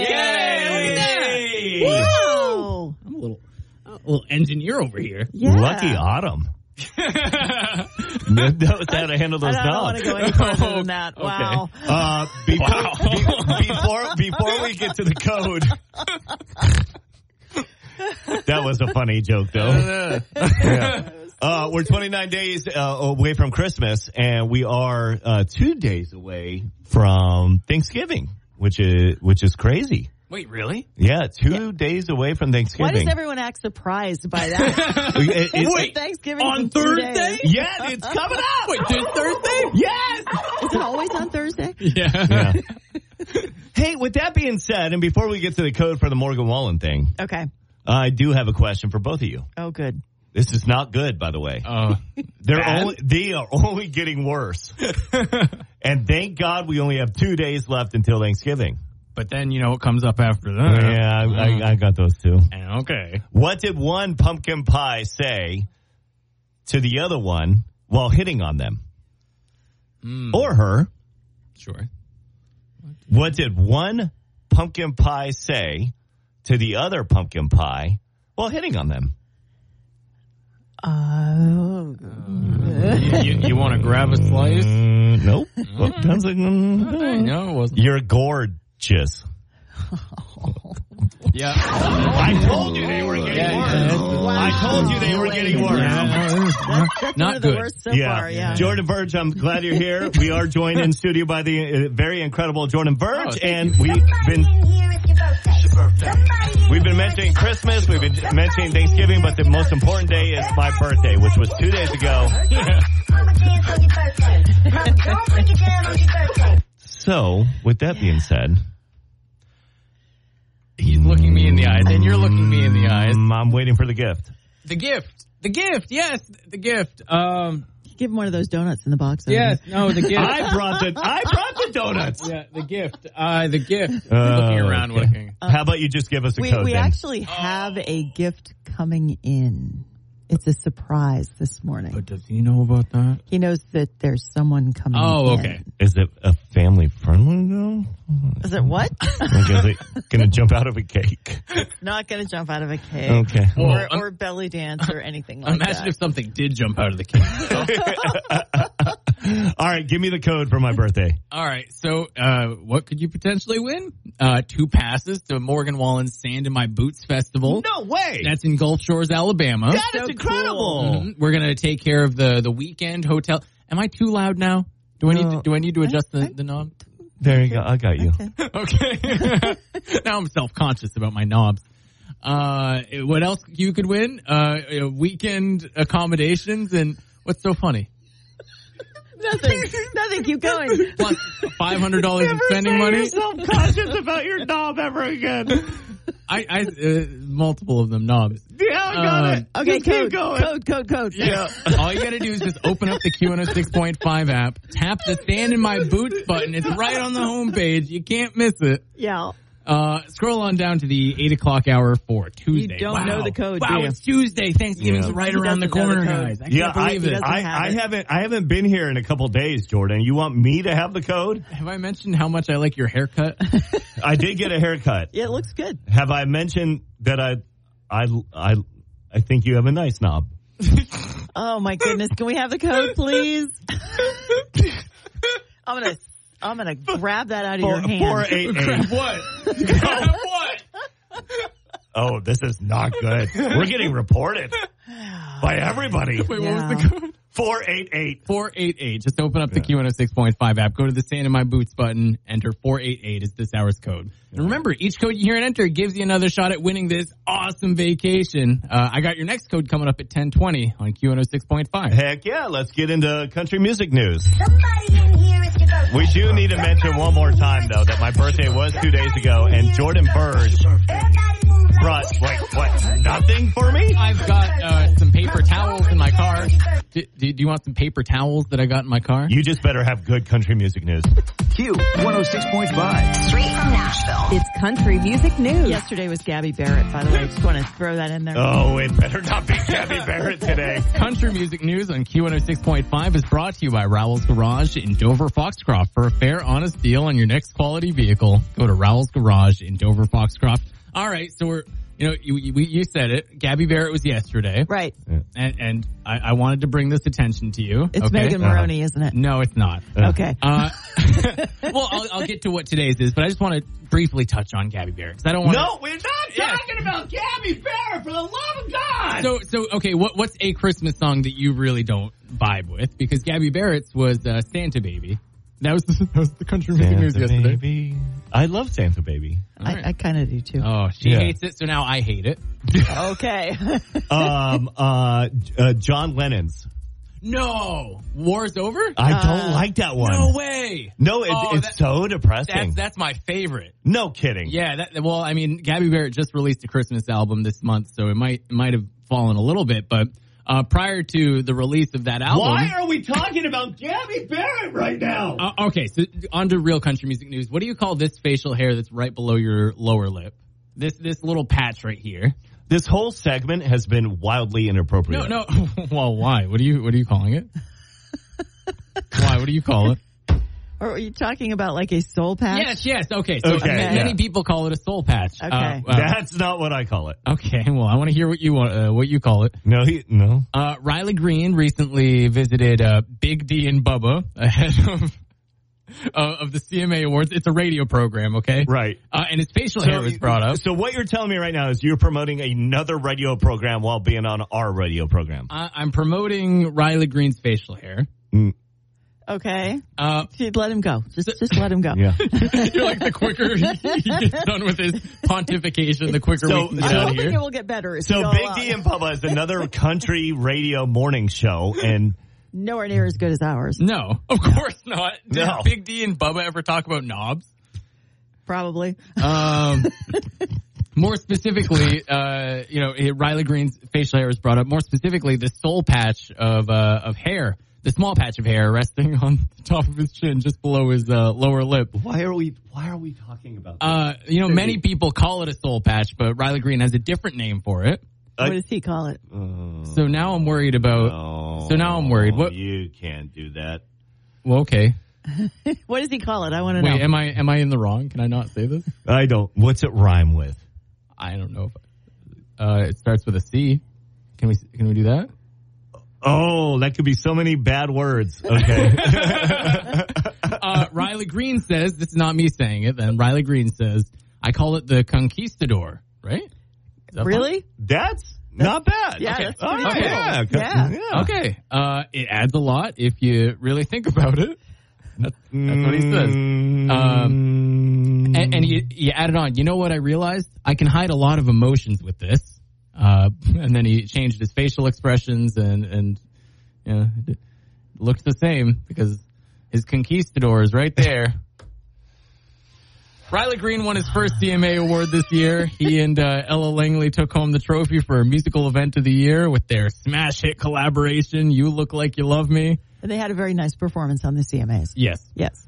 Yay! way! Wow. I'm a little, a little engineer over here. Yeah. Lucky Autumn. That was how to handle those I don't knobs. want to go any further than that. Okay. Wow. Uh, before, Wow. be- before before we get to the code, that was a funny joke, though. Yeah. Uh, we're twenty-nine days uh, away from Christmas, and we are uh, two days away from Thanksgiving, which is which is crazy. Wait, really? Yeah, two Yeah. days away from Thanksgiving. Why does everyone act surprised by that? It- it- Wait, Thanksgiving on in two Thursday? days. yeah, it's coming up. Wait, this Thursday? Yes. Is it always on Thursday? Yeah. Yeah. Hey, with that being said, and before we get to the code for the Morgan Wallen thing, Okay. I do have a question for both of you. Oh, good. This is not good, by the way. Uh, They're bad? only, they are only getting worse. And thank God we only have two days left until Thanksgiving. But then, you know, what comes up after that? Yeah, I, I, I got those too. Okay. What did one pumpkin pie say to the other one while hitting on them? Mm. Or her? Sure. What did one pumpkin pie say to the other pumpkin pie while hitting on them? Oh. you you, you want to grab a slice? Mm, nope. Well, sounds like, mm, No, it wasn't. You're gorgeous. Yeah. I told you they were getting Yeah, worse. yeah, I told you they were getting worse. That's, that's Not one of the good. worst so yeah. far, yeah. Jordan Verge, I'm glad you're here. We are joined in studio by the uh, very incredible Jordan Verge, Oh, thank and we've been we've been mentioning Christmas, we've been mentioning Thanksgiving, but the most important day is my birthday, which was two days ago. So, with that being said, He's looking me in the eyes, and you're looking me in the eyes. um, I'm waiting for the gift. The gift. The gift. Yes, the gift. Um, Give him one of those donuts in the box. yes. No, the gift. I brought the I brought the donuts. Yeah, the gift. Uh, the gift. Uh, looking around, okay. looking. How about you just give us a We, code we then? actually have a gift coming in. It's a surprise this morning. But does he know about that? He knows that there's someone coming Oh, in. okay. Is it a family friendly though? Is it what? Like, is it going to jump out of a cake? Not going to jump out of a cake. Okay. Or, Well, or belly dance or anything like Imagine that. if something did jump out of the cake. All right, give me the code for my birthday. All right, so uh, what could you potentially win? Uh, two passes to Morgan Wallen's Sand in My Boots Festival. No way. That's in Gulf Shores, Alabama. That is so incredible. Mhm. We're gonna take care of the the weekend hotel. Am I too loud now? Do I need to, No. do I need to adjust the, the knob? There you go. I got you. Okay. Okay. Now I'm self conscious about my knobs. Uh, what else you could win? Uh, uh, weekend accommodations, and what's so funny? Nothing. Nothing. Keep going. Plus five hundred dollars in spending money. Self-conscious about your knob ever again. I, I uh, multiple of them knobs. Yeah, I got Um, it. Okay, Just keep code, going. code, code, code. Yeah. All you got to do is just open up the Q one oh six point five app, tap the Stand in My Boots button. It's right on the homepage. You can't miss it. Yeah. Uh, scroll on down to the eight o'clock hour for Tuesday. You don't wow. know the code, Wow, do you? it's Tuesday. Thanksgiving's Yeah. right He around the doesn't know the corner, code. guys. I Yeah, can't I, believe it. doesn't I, have I it. haven't I haven't been here in a couple days, Jordan. You want me to have the code? Have I mentioned how much I like your haircut? I did get a haircut. Yeah, it looks good. Have I mentioned that I I I I think you have a nice knob? Oh my goodness. Can we have the code, please? I'm gonna I'm gonna grab that out of your Four, hand. four eight eight. what? what? Oh, this is not good. We're getting reported by everybody. Wait, what Yeah. was the code? four eight eight. four eight eight. Just open up the Q one oh six point five app. Go to the Stand in My Boots button. Enter four eight eight is this hour's code. And remember, each code you hear and enter gives you another shot at winning this awesome vacation. Uh, I got your next code coming up at ten twenty on Q one oh six point five. Heck yeah, let's get into country music news. Somebody in here is your birthday. We do need to mention one more time, though, that my birthday was two days ago, and Jordan Verge Everybody move like brought, like, what, nothing for me? I've got uh, some paper towels in my car. Do, do, do you want some paper towels that I got in my car? You just better have good country music news. Q one oh six point five. Straight from Nashville. It's country music news. Yesterday was Gabby Barrett, by the way. I just want to throw that in there. Oh, it better not be Gabby Barrett today. Country music news on Q one oh six point five is brought to you by Rowell's Garage in Dover Foxcroft. For a fair, honest deal on your next quality vehicle, go to Rowell's Garage in Dover Foxcroft. All right, so we're, you know, you, you, you said it. Gabby Barrett was yesterday. Right. And, and I, I wanted to bring this attention to you. It's okay? Megan Maroney, isn't it? No, it's not. Okay. Uh, well, I'll, I'll get to what today's is, but I just want to briefly touch on Gabby Barrett because I don't want. No, we're not talking about Gabby Barrett, for the love of God. So, so okay, what what's a Christmas song that you really don't vibe with? Because Gabby Barrett's was uh, Santa Baby. That was the, that was the country music news yesterday. Baby. I love Santa Baby. I, right. I kind of do too. Oh, she Yeah. hates it, so now I hate it. Okay. um, uh, uh, John Lennon's. No. War's over? I Uh, don't like that one. No way. No, it, Oh, it's that- so depressing. That's, that's my favorite. No kidding. Yeah, that, well, I mean, Gabby Barrett just released a Christmas album this month, so it might it might have fallen a little bit. But uh, prior to the release of that album, Why are we talking about Gabby Barrett right now? uh, okay, so on to real country music news. What do you call this facial hair that's right below your lower lip? This this little patch right here. This whole segment has been wildly inappropriate. No, no. Well, why? What are you What are you calling it? Why? What do you call it? Or are you talking about like a soul patch? Yes, yes. Okay, so Okay, ma- many yeah. people call it a soul patch. Okay. Uh, uh, That's not what I call it. okay. Well, I want to hear what you want. Uh, what you call it? No, he, no. Uh, Riley Green recently visited uh, Big D and Bubba ahead of uh, of the C M A Awards. It's a radio program, okay? Right. Uh, and his facial hair was brought up. So what you're telling me right now is you're promoting another radio program while being on our radio program. I- I'm promoting Riley Green's facial hair. Mm. Okay. Uh, Just let him go. Just just let him go. Yeah. You're like, the quicker he, he gets done with his pontification, the quicker So- we can get I'm out of hoping here. it will get better. as we So go Big along. D and Bubba is another country radio morning show, and Nowhere near as good as ours. No, of course not. Did No. Big D and Bubba ever talk about knobs? Probably. Um, more specifically, uh, you know, Riley Green's facial hair was brought up. More specifically, the soul patch of uh, of hair, the small patch of hair resting on the top of his chin, just below his uh, lower lip. why are we why are we talking about this? Uh, you know, many people call it a soul patch, but Riley Green has a different name for it. Uh, What does he call it? Uh, So now I'm worried about. no, so now I'm worried. What? You can't do that. Well, okay. What does he call it? I want to Wait, know. am I am I in the wrong? Can I not say this? I don't. What's it rhyme with? I don't know if uh, it starts with a C. Can we can we do that? Oh, that could be so many bad words. Okay. uh, Riley Green says, this is not me saying it, then Riley Green says, I call it the Conquistador, right? Is that Really? That's not bad. Yeah, Okay. that's pretty Oh, cool. yeah. Yeah. fine? Okay. Uh, it adds a lot if you really think about it. That's, that's what he says. Um, and and he, he added on, you know what I realized? I can hide a lot of emotions with this. Uh, and then he changed his facial expressions and, and you know, it looks the same because his Conquistador is right there. Riley Green won his first C M A award this year. He and uh, Ella Langley took home the trophy for a musical event of the year with their smash hit collaboration, You Look Like You Love Me. And they had a very nice performance on the C M As. Yes. Yes.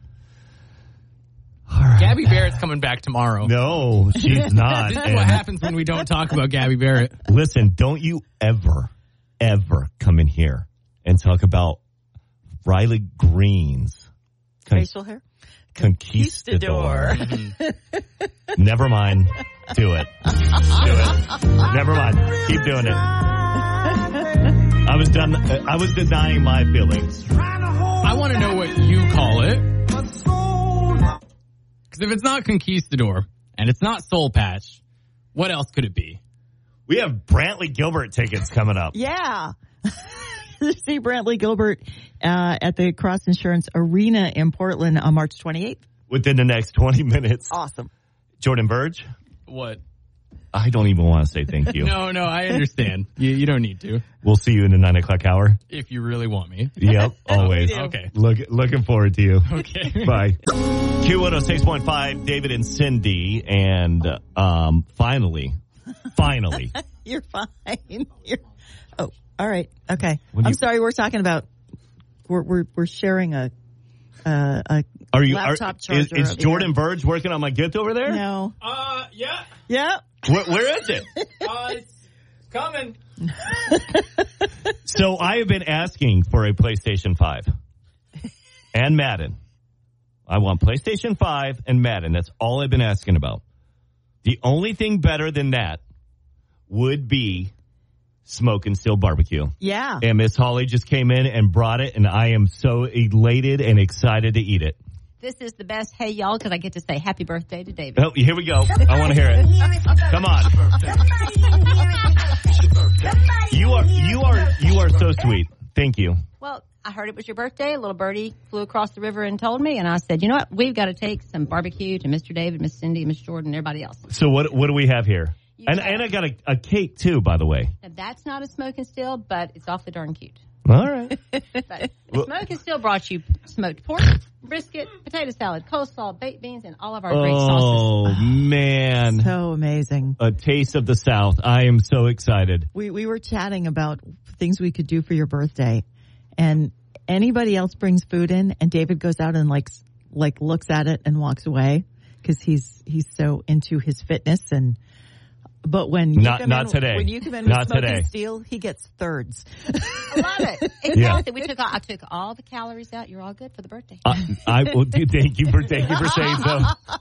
Gabby Barrett's coming back tomorrow. No, she's not. This is And what happens when we don't talk about Gabby Barrett. listen, don't you ever, ever come in here and talk about Riley Green's con- Facial hair? Conquistador. Never mind. Do it. Do it. Never mind. Keep doing it. I was done. I was denying my feelings. I want to know what you call it. Because if it's not Conquistador and it's not Soul Patch, what else could it be? We have Brantley Gilbert tickets coming up. Yeah. See Brantley Gilbert uh, at the Cross Insurance Arena in Portland on March twenty-eighth. Within the next twenty minutes. Awesome. Jordan Burge, What? I don't even want to say thank you. No, no, I understand. you, you don't need to We'll see you in the nine o'clock hour. if you really want me. Yep, always. Okay. Look, looking forward to you. Okay. Bye. Q one oh six point five, David and Cindy, and um, finally, finally, You're fine. You're, oh, all right. Okay. When I'm you- sorry. We're talking about, we're, we're, we're sharing a, uh, a are you? laptop Are, charger. is, is over Jordan here. Burge working on my gift over there? No. Uh, yeah. Yeah. Where, where is it? Uh, it's coming. So I have been asking for a PlayStation five and Madden. I want PlayStation five and Madden. That's all I've been asking about. The only thing better than that would be Smoke and Still Barbecue. Yeah. And Miss Holly just came in and brought it, and I am so elated and excited to eat it. This is the best hey y'all because I get to say happy birthday to David. Oh, here we go. I want to hear it. Come on. You are you are you are so sweet. Thank you. Well, I heard it was your birthday. A little birdie flew across the river and told me, and I said, you know what? We've got to take some barbecue to Mister David, Miss Cindy, Miss Jordan, and everybody else. So what what do we have here? You And got- and I got a, a cake too, by the way. Now, that's not a smoke and still, but it's awfully darn cute. All right. But Smoke and Steel brought you smoked pork, brisket, potato salad, coleslaw, baked beans, and all of our great Oh, sauces. man. So amazing. A taste of the South. I am so excited. We we were chatting about things we could do for your birthday, and anybody else brings food in, and David goes out and like like looks at it and walks away because he's he's so into his fitness. And but when you Not- come not in, today. when you come in Not with Smoke today. and Steel, he gets thirds. I love it. It's Yeah. healthy. We took all, I took all the calories out. You're all good for the birthday. I, I will do, thank you for thank you for saying so.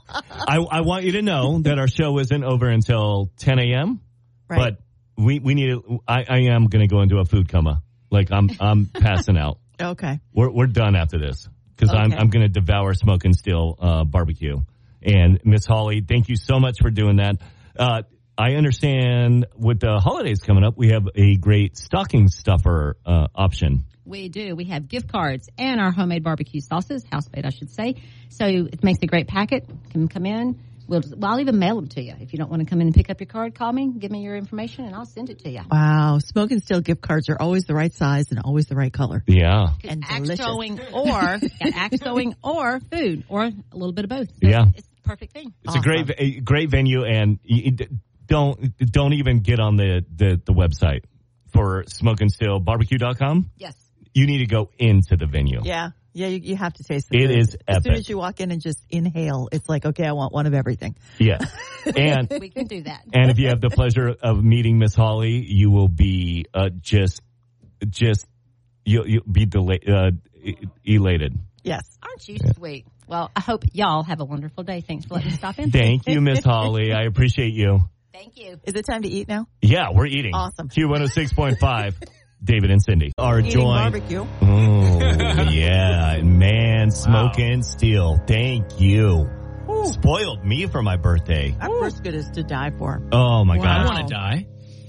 I, I want you to know that our show isn't over until ten a.m. Right. But we we need. I, I am going to go into a food coma. Like I'm I'm passing out. Okay. We're we're done after this because I'm Okay. I'm going to devour Smoke and Steel uh, barbecue. And Miss Holly, thank you so much for doing that. Uh, I understand with the holidays coming up, we have a great stocking stuffer uh, option. We do. We have gift cards and our homemade barbecue sauces, house made, I should say. So it makes a great packet. Can come in. We'll, well, I'll even mail them to you. If you don't want to come in and pick up your card, call me, give me your information, and I'll send it to you. Wow. Smoke and Steel gift cards are always the right size and always the right color. Yeah. And axe delicious. throwing or got axe throwing or food or a little bit of both. So Yeah. It's the perfect thing. It's a great, a great venue, and you, don't don't even get on the, the, the website for smoke and steel barbecue dot com. Yes. You need to go into the venue. Yeah. Yeah, you, you have to taste the It food. is As soon epic. as you walk in and just inhale, it's like, okay, I want one of everything. Yeah. And We can do that. and if you have the pleasure of meeting Miss Holly, you will be uh, just just you'll, you'll be dela- uh, e- elated. Yes. Aren't you sweet? Well, I hope y'all have a wonderful day. Thanks for letting me stop in. Thank you, Miss Holly. I appreciate you. Thank you. Is it time to eat now? Yeah, we're eating. Awesome. Q one oh six point five. David and Cindy are Eating joined. barbecue. Oh, yeah. Man, Smoke and Steel. Thank you. Spoiled me for my birthday. Our brisket is to die for. Oh, my Well, I God. want to die.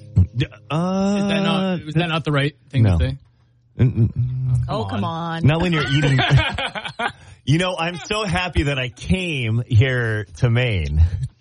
Uh, Is that not? Was that not the right thing no. to say? Oh, come on. Not when you're eating. You know, I'm so happy that I came here to Maine.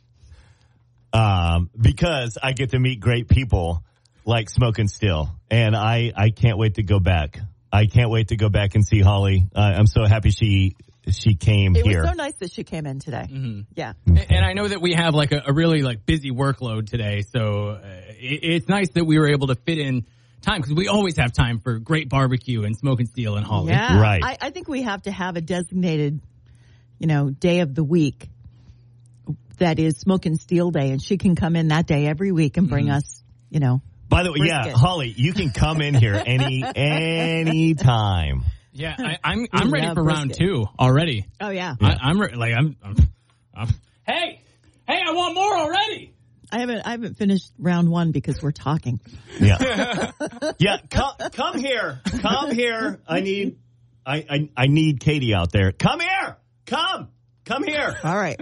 Um, because I get to meet great people like Smoke and Steel. And I, I can't wait to go back. I can't wait to go back and see Holly. Uh, I'm so happy she she came It here. was so nice that she came in today. Mm-hmm. Yeah. And, and I know that we have like a, a really like busy workload today, so uh, it, it's nice that we were able to fit in time because we always have time for great barbecue and Smoke and Steel and Holly. Yeah. Right. I, I think we have to have a designated, you know, day of the week that is Smoke and Steel Day, and she can come in that day every week and bring Mm-hmm. us, you know. By the way, yeah, brisket. Holly, you can come in here any any time. Yeah, I, I'm I'm We ready love for round brisket. two already. Oh, yeah. I, I'm re- like I'm, I'm, I'm. Hey, hey, I want more already. I haven't I haven't finished round one because we're talking. Yeah. Yeah, come, come here. Come here. I need I, I I need Katie out there. Come here. Come. Come here. All right.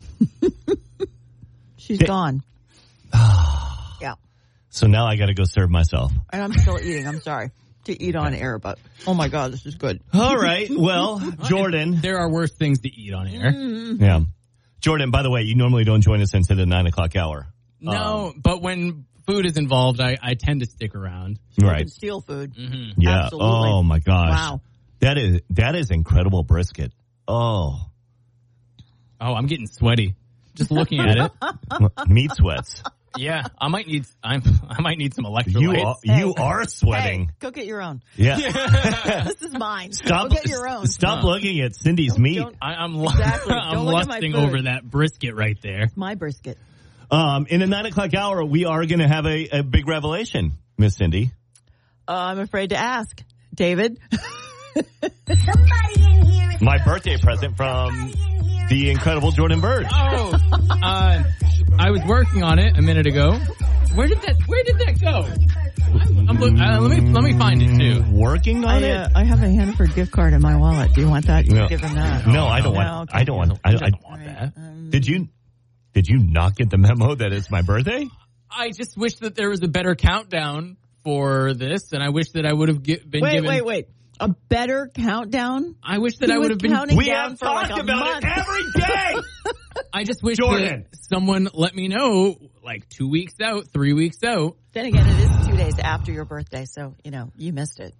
She's Da- gone. Yeah. So now I got to go serve myself. And I'm still eating. I'm sorry to eat on air, but oh my God, this is good. All right. Well, Jordan. There are worse things to eat on air. Yeah. Jordan, by the way, you normally don't join us until the nine o'clock hour. No, but when food is involved, I, I tend to stick around. Right. And steal food. Mm-hmm. Yeah. Absolutely. Oh my gosh. Wow. That is that is incredible brisket. Oh. Oh, I'm getting sweaty just looking at it. Meat sweats. Yeah, I might need I'm I might need some electrolytes. You are, you Hey. are sweating. Hey, go get your own. Yeah. This is mine. Stop. Go get your own. Stop No. looking at Cindy's meat. Don't- I, I'm lu- Exactly. I'm Don't look at my lusting food. over that brisket right there. My brisket. Um, in the nine o'clock hour, we are going to have a, a big revelation, Miss Cindy. Uh, I'm afraid to ask. David? Somebody in here is My birthday present from the incredible Jordan Bird. Oh, uh, I was working on it a minute ago. Where did that Where did that go? I'm, I'm look, uh, let me let me find it too. Working on I, it? uh, I have a Hannaford gift card in my wallet. Do you want that? You No. can give him that. No, I don't No, want. okay. I don't want. I, He I, doesn't want that. Um, did you? Did you not get the memo that it's my birthday? I just wish that there was a better countdown for this, and I wish that I would have gi- been Wait, given. wait, wait. A better countdown? I wish that He I would was have been. counting We down have for like talked a about month. it every day. I just wish Jordan. that someone let me know, like two weeks out, three weeks out. Then again, it is two days after your birthday, so, you know, you missed it.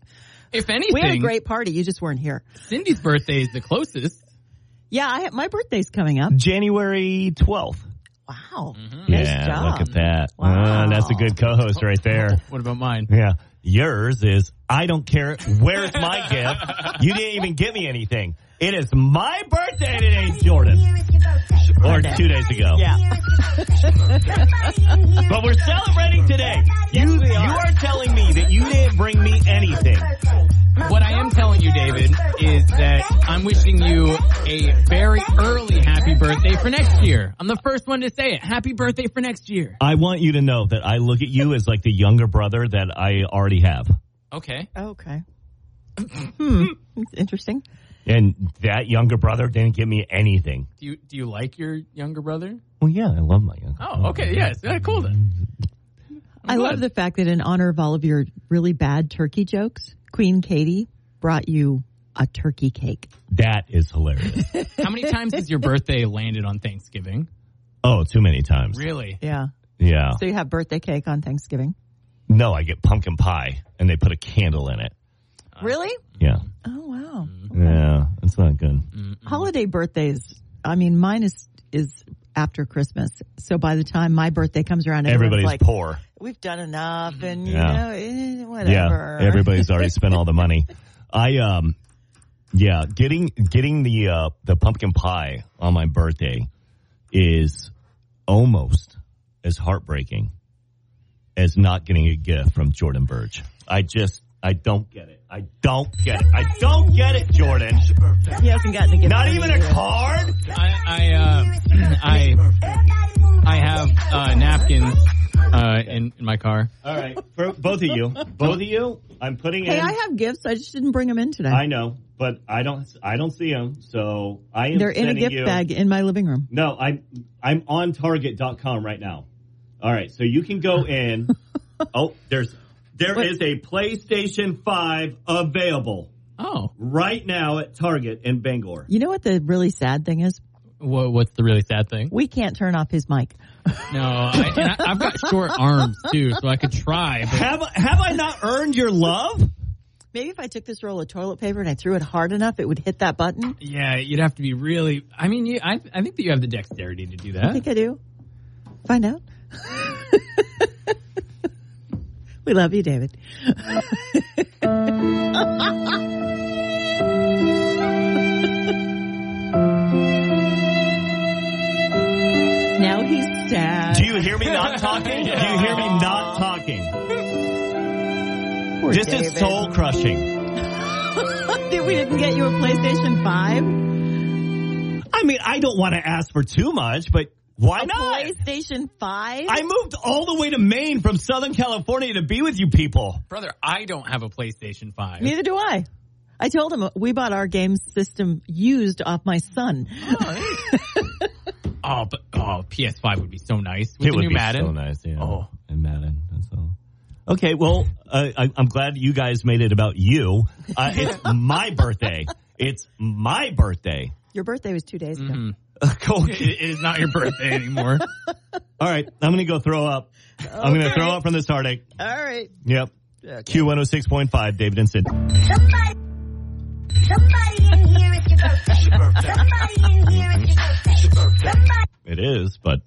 If anything, we had a great party. You just weren't here. Cindy's birthday is the closest. Yeah, I have, my birthday's coming up. January twelfth. Wow. Mm-hmm. Nice Yeah, job. look at that. Wow. Uh, that's a good co-host right there. What about mine? Yeah. Yours is, I don't care. Where's my gift? You didn't even give me anything. It is my birthday today, Jordan. Or two days ago. Yeah. But we're celebrating today. Yes, you, we are. you are telling me that you didn't bring me anything. What I am telling you, David, is that I'm wishing you a very early happy birthday for next year. I'm the first one to say it. Happy birthday for next year. I want you to know that I look at you as like the younger brother that I already have. Okay. Okay. Hmm. It's interesting. And that younger brother didn't give me anything. Do you do you like your younger brother? Well, yeah, I love my younger brother. Oh, okay. Yes. Yeah, cool then. I'm I glad. love the fact that in honor of all of your really bad turkey jokes, Queen Katie brought you a turkey cake. That is hilarious. How many times has your birthday landed on Thanksgiving? Oh, too many times. Really? Yeah. Yeah. So you have birthday cake on Thanksgiving? No, I get pumpkin pie, and they put a candle in it. Really? Yeah. Oh, wow. Yeah, it's not good. Holiday birthdays, I mean, mine is, is after Christmas. So by the time my birthday comes around, everyone's Everybody's like, poor. we've done enough and, you Yeah. know, eh, whatever. Yeah, everybody's already spent all the money. I, um, yeah, getting getting the uh, the pumpkin pie on my birthday is almost as heartbreaking as not getting a gift from Jordan Burge. I just, I don't get it. I don't get it. I don't get it, Jordan. He hasn't gotten a gift. Not from even me a either. card? I I uh, I I have uh, napkins uh, in, in my car. All right, for both of you, both of you, I'm putting Hey, in. I have gifts. I just didn't bring them in today. I know, but I don't. I don't see them, so I am. They're in a sending gift you, bag in my living room. No, I'm. I'm on Target dot com right now. All right, so you can go in. oh, there's there What? is a PlayStation five available Oh, right now at Target in Bangor. You know what the really sad thing is? what, what's the really sad thing? We can't turn off his mic. No, I, and I, I've got short arms too, so I could try. But Have have I not earned your love? Maybe if I took this roll of toilet paper and I threw it hard enough, it would hit that button. yeah, you'd have to be really. I mean, you, I I think that you have the dexterity to do I that. think I do. Find out. We love you, David. Now he's sad. Do you hear me not talking? Do you hear me not talking? Poor This David. is soul crushing. We didn't get you a PlayStation five? I mean, I don't want to ask for too much, but why A not? PlayStation five? I moved all the way to Maine from Southern California to be with you people. Brother, I don't have a PlayStation five. Neither do I. I told him we bought our game system used off my son. Oh, but oh, P S five would be so nice with It the would new be Madden. so nice, yeah. Oh. And Madden, that's all. Okay, well, uh, I, I'm glad you guys made it about you. Uh, it's my birthday. It's my birthday. Your birthday was two days ago. Mm-hmm. it, it is not your birthday anymore. All right, I'm going to go throw up. I'm going to throw up from this heartache. All right. Yep. Okay. Q one oh six point five, David and Sid. Somebody, somebody in here, it's your birthday. Somebody in here, it's your birthday. Somebody. It is, but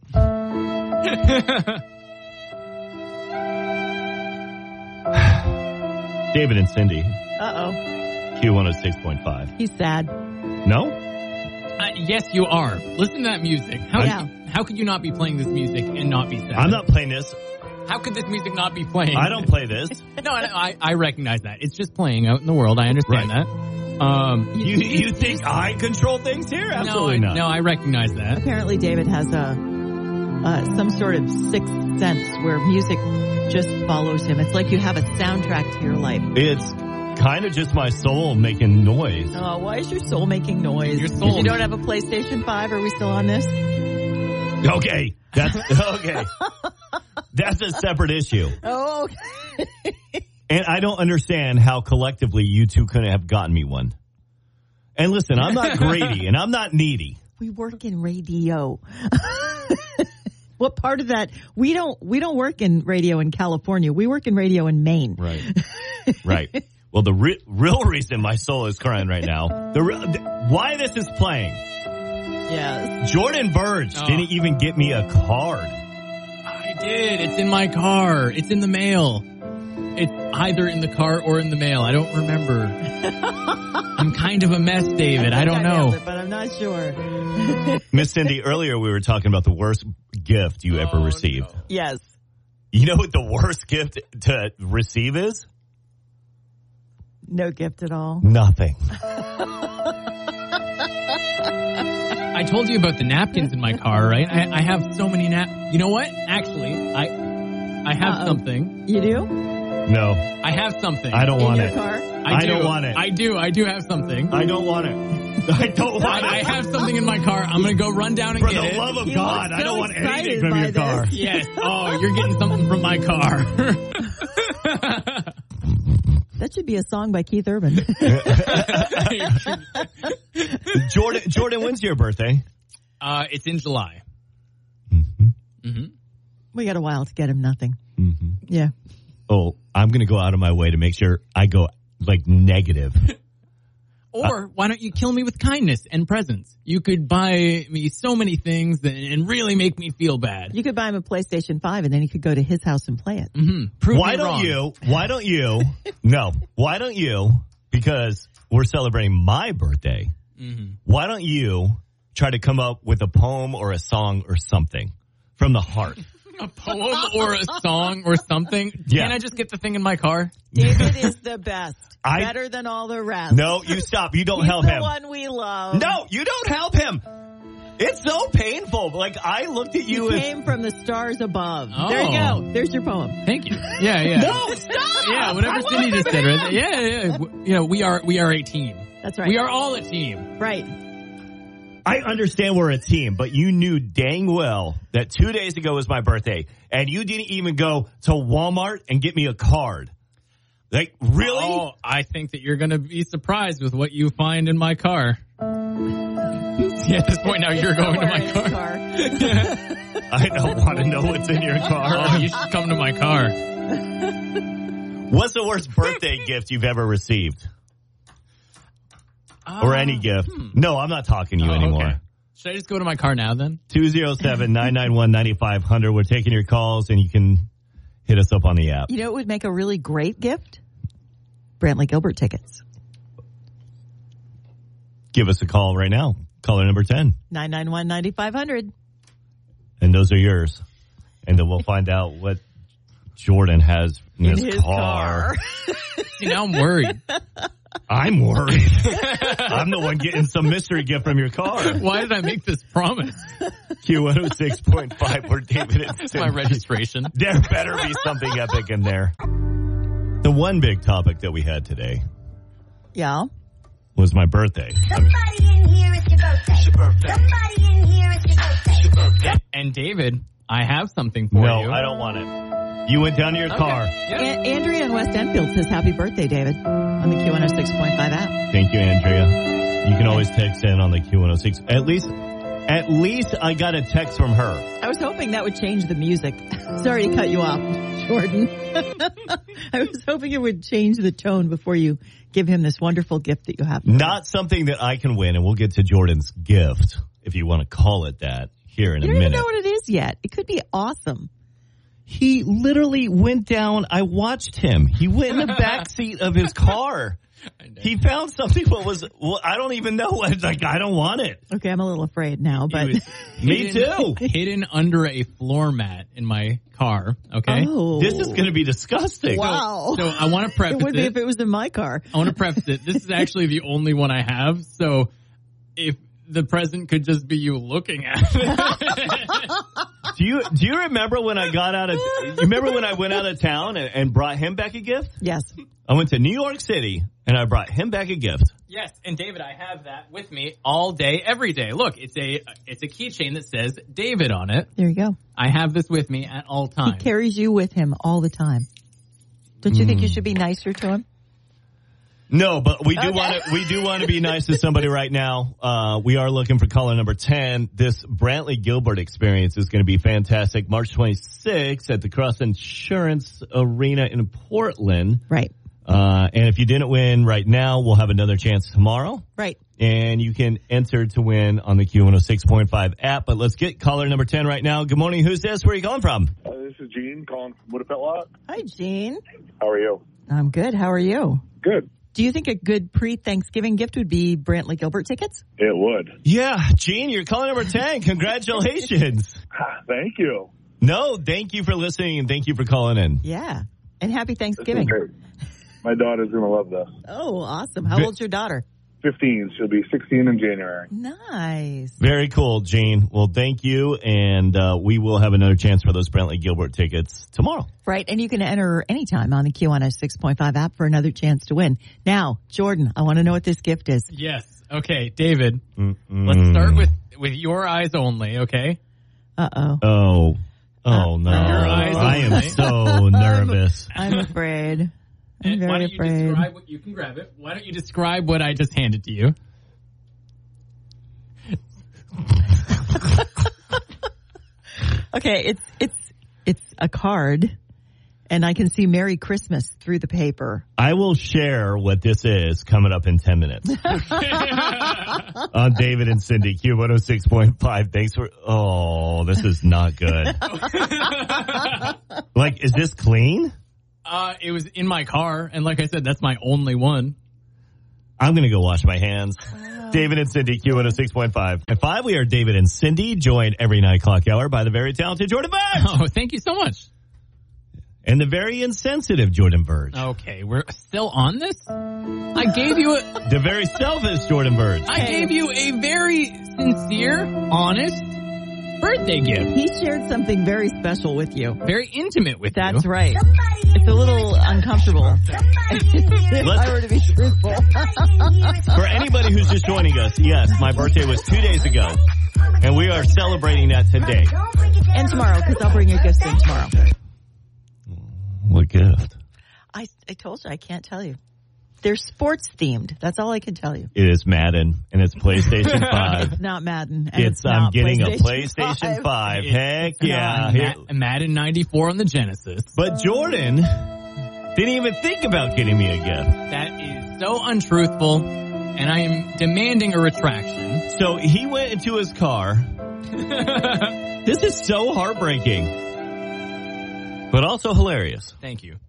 David and Cindy, Uh-oh. Q one oh six point five. He's sad. No? Uh, yes, you are. Listen to that music. How, Yeah. could, how could you not be playing this music and not be sad? I'm not playing this. How could this music not be playing? I don't play this. No, I, I recognize that. It's just playing out in the world. I understand Right. that. Um, You you think I control things here? Absolutely no, I, not. No, I recognize that. Apparently David has a uh, some sort of sixth sense where music just follows him. It's like you have a soundtrack to your life. It's kind of just my soul making noise. Oh, why is your soul making noise? Your 'Cause soul- you don't have a PlayStation five? Are we still on this? Okay, that's okay. That's a separate issue. Oh, okay. And I don't understand how collectively you two couldn't have gotten me one. And listen, I'm not greedy and I'm not needy. We work in radio. What part of that? We don't. We don't work in radio in California. We work in radio in Maine. Right. Right. Well, the re- real reason my soul is crying right now, the re- th- why this is playing. Yes. Jordan Verge Oh. didn't even get me a card. I did. It's in my car. It's in the mail. It's either in the car or in the mail. I don't remember. I'm kind of a mess, David. I don't know. It, but I'm not sure. Miss Cindy, earlier we were talking about the worst gift you ever Oh, received. no. Yes. You know what the worst gift to receive is? No gift at all. Nothing. I told you about the napkins in my car, right? I, I have so many nap. You know what? Actually, I I have Uh-oh. something. You do? No. I have something. I don't In want your it. car? I, I do. don't want it. I do. I do have something. I don't want it. I don't want I, I it. have something in my car. I'm going to go run down and For get the it. love of He God, looks I don't so want anything excited from by your car. this. Yes. Oh, you're getting something from my car. That should be a song by Keith Urban. Jordan, Jordan, when's your birthday? uh, it's in July. Mm-hmm. We got a while to get him nothing. Mm-hmm. Yeah. Oh, I'm going to go out of my way to make sure I go like negative. Or why don't you kill me with kindness and presents? You could buy me so many things that, and really make me feel bad. You could buy him a PlayStation five and then he could go to his house and play it. Mm-hmm. Prove Why me don't wrong. you? Why don't you? No. Why don't you? Because we're celebrating my birthday. Mm-hmm. Why don't you try to come up with a poem or a song or something from the heart? A poem or a song or something? Yeah. Can't I just get the thing in my car? David is the best. I- Better than all the rest. No, you stop. You don't He's help the him. one we love. No, you don't help him. It's so painful. Like, I looked at you You as... came from the stars above. Oh. There you go. There's your poem. Thank you. Yeah, yeah. No, stop! Yeah, whatever I Cindy just said. Right? Yeah, yeah. W- You know, we are we are a team. That's right. We are all a team. Right. I understand we're a team, but you knew dang well that two days ago was my birthday, and you didn't even go to Walmart and get me a card. Like, really? Oh, I think that you're going to be surprised with what you find in my car. See, at this point now, you're going to my car. car. I don't want to know what's in your Oh, car. you should come to my car. What's the worst birthday gift you've ever received? Or any gift? No, I'm not talking to you Oh, anymore. okay. Should I just go to my car now then? two oh seven, nine nine one, nine five hundred. We're taking your calls, and you can hit us up on the app. You know what would make a really great gift? Brantley Gilbert tickets. Give us a call right now. Caller number ten. nine nine one, nine five hundred. And those are yours. And then we'll find out what Jordan has in, In his, his car. car. See, now I'm worried. I'm worried. I'm the one getting some mystery gift from your car. Why did I make this promise? Q one oh six point five where David and It's my registration. There better be something epic in there. The one big topic that we had today Yeah. was my birthday. Somebody in here, it's your birthday. It's your birthday. Somebody in here, it's your birthday. It's your birthday. And David, I have something for No, you. I don't want it. You went down to your Okay. car. Yeah. A- Andrea in West Enfield says happy birthday, David, on the Q one oh six point five app. Thank you, Andrea. You can always text in on the Q one oh six. At least, at least I got a text from her. I was hoping that would change the music. Sorry to cut you off, Jordan. I was hoping it would change the tone before you give him this wonderful gift that you have. Not something that I can win, and we'll get to Jordan's gift, if you want to call it that, here in You a don't minute. even know what it is yet. It could be awesome. He literally went down. I watched him. He went in the back seat of his car. He found something that was, well, I don't even know. It's like, I don't want it. Okay, I'm a little afraid now, It but was Me hidden- too. Hidden under a floor mat in my car. Okay. oh, This is going to be disgusting. wow. So I want to preface it would be it. if it was in my car. I want to preface it. This is actually the only one I have. So if the present could just be you looking at it. Do you do you remember when I got out of? You remember when I went out of town and, and brought him back a gift? Yes. I went to New York City and I brought him back a gift. Yes, and David, I have that with me all day, every day. Look, it's a it's a keychain that says David on it. There you go. I have this with me at all He times. carries you with him all the time. Don't you think you should be nicer to him? No, but we do Okay. want to we do want to be nice to somebody right now. Uh, we are looking for caller number ten. This Brantley Gilbert experience is going to be fantastic. March twenty-sixth at the Cross Insurance Arena in Portland. Right. Uh, and if you didn't win right now, we'll have another chance tomorrow. Right. And you can enter to win on the Q one oh six point five app. But let's get caller number ten right now. Good morning. Who's this? Where are you calling from? Uh, this is Gene calling from Woodfelt Lot. Hi, Gene. How are you? I'm good. How are you? Good. Do you think a good pre-Thanksgiving gift would be Brantley Gilbert tickets? It would. Yeah, Gene, you're caller number ten. Congratulations. Thank you. No, thank you for listening and thank you for calling in. Yeah. And happy Thanksgiving. My daughter's going to love this. Oh, awesome. How old's your daughter? fifteen. She'll be sixteen in January. Nice. Very cool, Gene. Well, thank you, and uh, we will have another chance for those Brantley Gilbert tickets tomorrow. Right, and you can enter anytime on the Q one oh six point five app for another chance to win. Now, Jordan, I want to know what this gift is. Yes. Okay, David, Mm-mm. let's start with, with your eyes only, okay? Uh-oh. Oh. Oh, no. Your eyes I am only. so nervous. I'm afraid. I'm And very why don't you afraid. describe what you can grab it? Why don't you describe what I just handed to you? Okay, it's it's it's a card, and I can see Merry Christmas through the paper. I will share what this is coming up in ten minutes. On David and Cindy, Q one oh six point five. Thanks for... Oh, this is not good. Like, is this clean? Uh, it was in my car, and like I said, that's my only one. I'm going to go wash my hands. David and Cindy, Q one oh six point five. At five, we are David and Cindy, joined every nine o'clock hour by the very talented Jordan Verge. Oh, thank you so much. And the very insensitive Jordan Verge. Okay, we're still on this? I gave you a... The very selfish Jordan Verge. I gave you a very sincere, honest birthday gift. He shared something very special with you. Very intimate with That's you. right. It's a little uncomfortable. If I were to be truthful. For anybody who's just joining us, yes, my birthday was two days ago. And we are celebrating that today. And tomorrow, because I'll bring your gifts in tomorrow. What gift? I, I told you, I can't tell you. They're sports themed. That's all I can tell you. It is Madden, and it's PlayStation five. It's not Madden. And It's, it's I'm not getting PlayStation a PlayStation five. five. It's Heck yeah. Uh, Here- Ma- Madden ninety-four on the Genesis. But Jordan didn't even think about getting me a gift. That is so untruthful, and I am demanding a retraction. So he went into his car. This is so heartbreaking, but also hilarious. Thank you.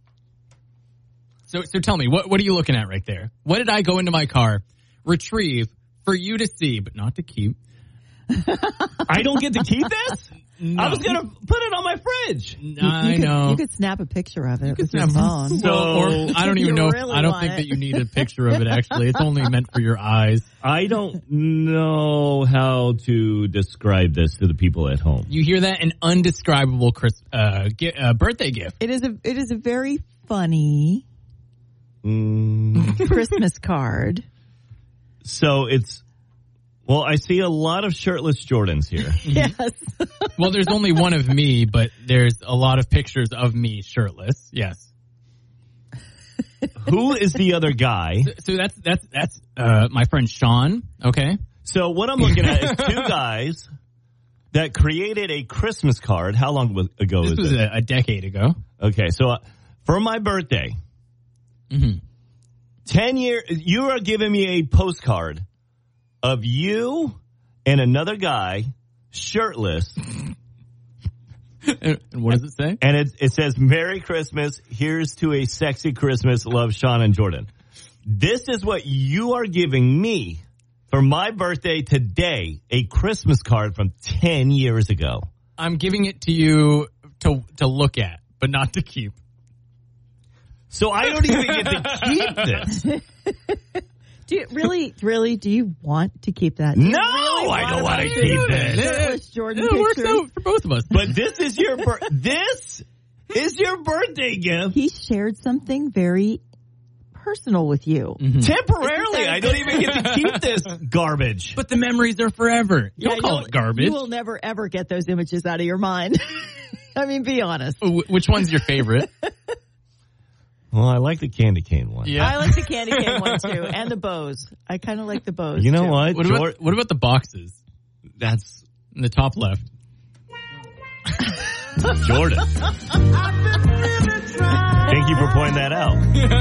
So, so tell me, what what are you looking at right there? What did I go into my car, retrieve for you to see, but not to keep? I don't get to keep this? No. I was going to put it on my fridge. You, you I could, know. You could snap a picture of it with snap- your phone. So- Or, I don't You even know. If, really I don't want think it. that you need a picture of it. Actually, it's only meant for your eyes. I don't know how to describe this to the people at home. You hear that? An undescribable Chris, uh, gi- uh, birthday gift. It is a it is a very funny Mm, Christmas card. so it's, well, I see a lot of shirtless Jordans here. Yes. Well, there's only one of me, but there's a lot of pictures of me shirtless. Yes. Who is the other guy? So, so that's that's that's uh, my friend Sean. Okay. So what I'm looking at is two guys that created a Christmas card. How long was- ago This was was it? a, a decade ago. Okay, so uh, for my birthday, Mm-hmm. ten year, you are giving me a postcard of you and another guy shirtless, And what does it say? and it, it says "Merry Christmas. Here's to a sexy Christmas. Love, Sean and Jordan." This is what you are giving me for my birthday today, a Christmas card from ten years ago. I'm giving it to you to to look at, but not to keep. So I don't even get to keep this. Do you really, really, do you want to keep that? Do you No, really I don't want want to to keep this. this. Shirtless Jordan It works picture. out for both of us. But this is your bir- this is your birthday gift. He shared something very personal with you. Mm-hmm. Temporarily, I don't even get to keep this garbage. But the memories are forever. Don't Yeah, call you'll- it garbage. You will never, ever get those images out of your mind. I mean, be honest. Wh- Which one's your favorite? Well, I like the candy cane one. Yeah. I like the candy cane one, too, and the bows. I kind of like the bows, You know too. what? What Jor- about, what about the boxes? That's In the top left. Jordan. Thank you for pointing that out.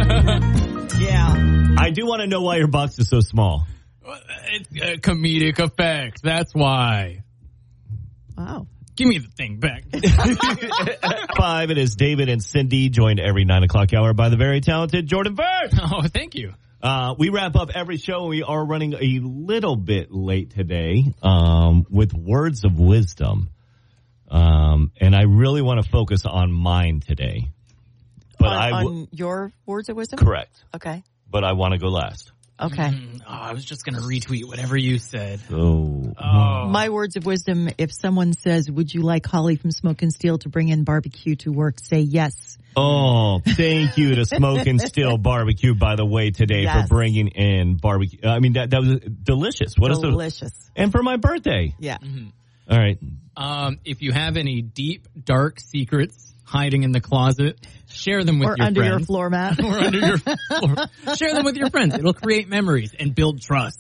Yeah. I do want to know why your box is so small. It's a comedic effect. That's why. Wow. Give me the thing back. Five, it is David and Cindy, joined every nine o'clock hour by the very talented Jordan Bird. Oh, thank you. Uh, we wrap up every show. We are running a little bit late today um, with words of wisdom. Um, and I really want to focus on mine today. But on, I w- on your words of wisdom? Correct. Okay. But I want to go last. Okay. Mm, oh, I was just going to retweet whatever you said. So, Oh. My words of wisdom, if someone says, would you like Holly from Smoke and Steel to bring in barbecue to work, say yes. Oh, thank you to Smoke and Steel Barbecue, by the way, today Yes. for bringing in barbecue. I mean, that, that was delicious. What is Delicious. the, and for my birthday. Yeah. Mm-hmm. All right. Um, if you have any deep, dark secrets hiding in the closet, share them with Or your under your friends. floor mat. or under your floor. Share them with your friends. It'll create memories and build trust.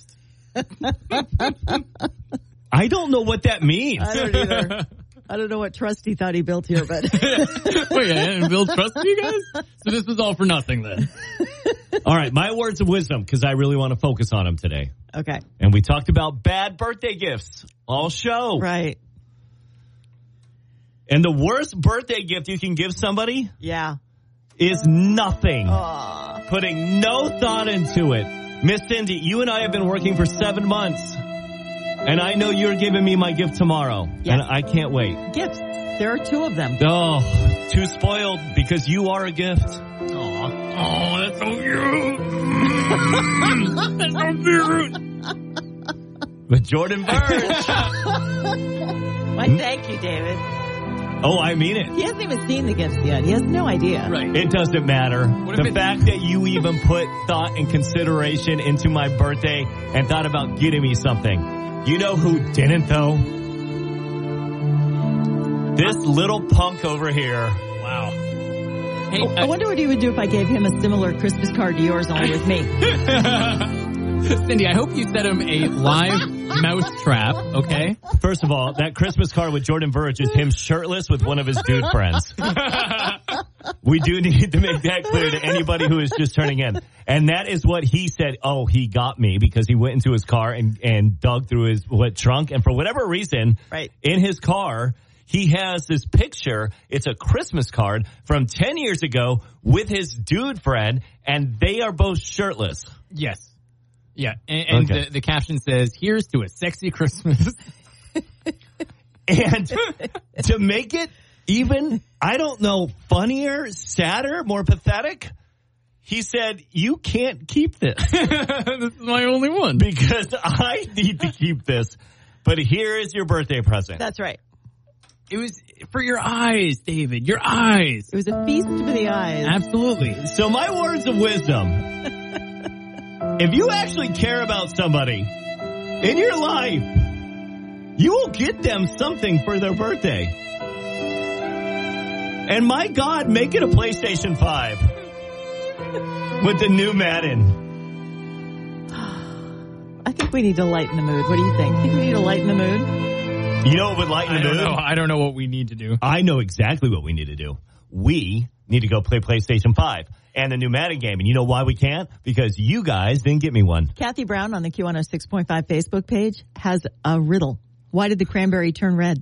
I don't know what that means. I don't either. I don't know what trust he thought he built here, but. Wait, I didn't build trust with you guys? So this was all for nothing then. All right, my words of wisdom, because I really want to focus on them today. Okay. And we talked about bad birthday gifts all show. Right. And the worst birthday gift you can give somebody Yeah. is nothing. Aw. Putting no thought into it. Miss Cindy, you and I have been working for seven months. And I know you're giving me my gift tomorrow. Yes. And I can't wait. Gifts. There are two of them. Oh, too spoiled because you are a gift. Aw. Oh, that's so cute. That's so cute. But Jordan Bird. Why, thank you, David. Oh, I mean it. He hasn't even seen the gifts yet. He has no idea. Right. It doesn't matter. What if The it- fact that you even put thought and consideration into my birthday and thought about getting me something. You know who didn't, though? This little punk over here. Wow. Hey, Oh, I wonder what he would do if I gave him a similar Christmas card to yours, only with me. Cindy, I hope you set him a live mouse trap, okay? First of all, that Christmas card with Jordan Burge is him shirtless with one of his dude friends. We do need to make that clear to anybody who is just turning in. And that is what he said, oh, he got me, because he went into his car and, and dug through his what trunk. And for whatever reason, Right. in his car, he has this picture. It's a Christmas card from ten years ago with his dude friend, and they are both shirtless. Yes. Yeah, and, and Okay. the, the caption says, here's to a sexy Christmas. And to make it even, I don't know, funnier, sadder, more pathetic, he said, you can't keep this. This is my only one. Because I need to keep this. But here is your birthday present. That's right. It was for your eyes, David, your eyes. It was a feast for the eyes. Absolutely. So my words of wisdom, if you actually care about somebody in your life, you will get them something for their birthday. And my God, make it a PlayStation five with the new Madden. I think we need to lighten the mood. What do you think? Think we need to lighten the mood? You know what would lighten I the don't mood? know. I don't know what we need to do. I know exactly what we need to do. We need to go play PlayStation five and the new Madden game. And you know why we can't? Because you guys didn't get me one. Kathy Brown on the Q one oh six point five Facebook page has a riddle. Why did the cranberry turn red?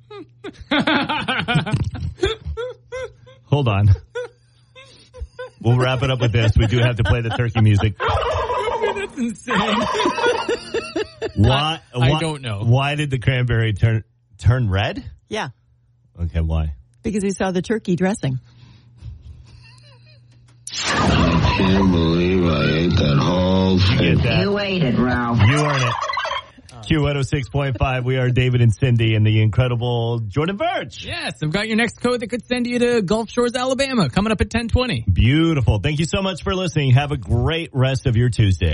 Hold on. We'll wrap it up with this. We do have to play the turkey music. That's insane. Why, I why- don't know. Why did the cranberry turn turn red? Yeah, Okay, why? because he saw the turkey dressing. I can't believe I ate that whole You thing. get that? You ate it, Ralph. You earn it. Q one oh six point five. We are David and Cindy and the incredible Jordan Verge. Yes, I've got your next code that could send you to Gulf Shores, Alabama, coming up at ten twenty. Beautiful. Thank you so much for listening. Have a great rest of your Tuesday.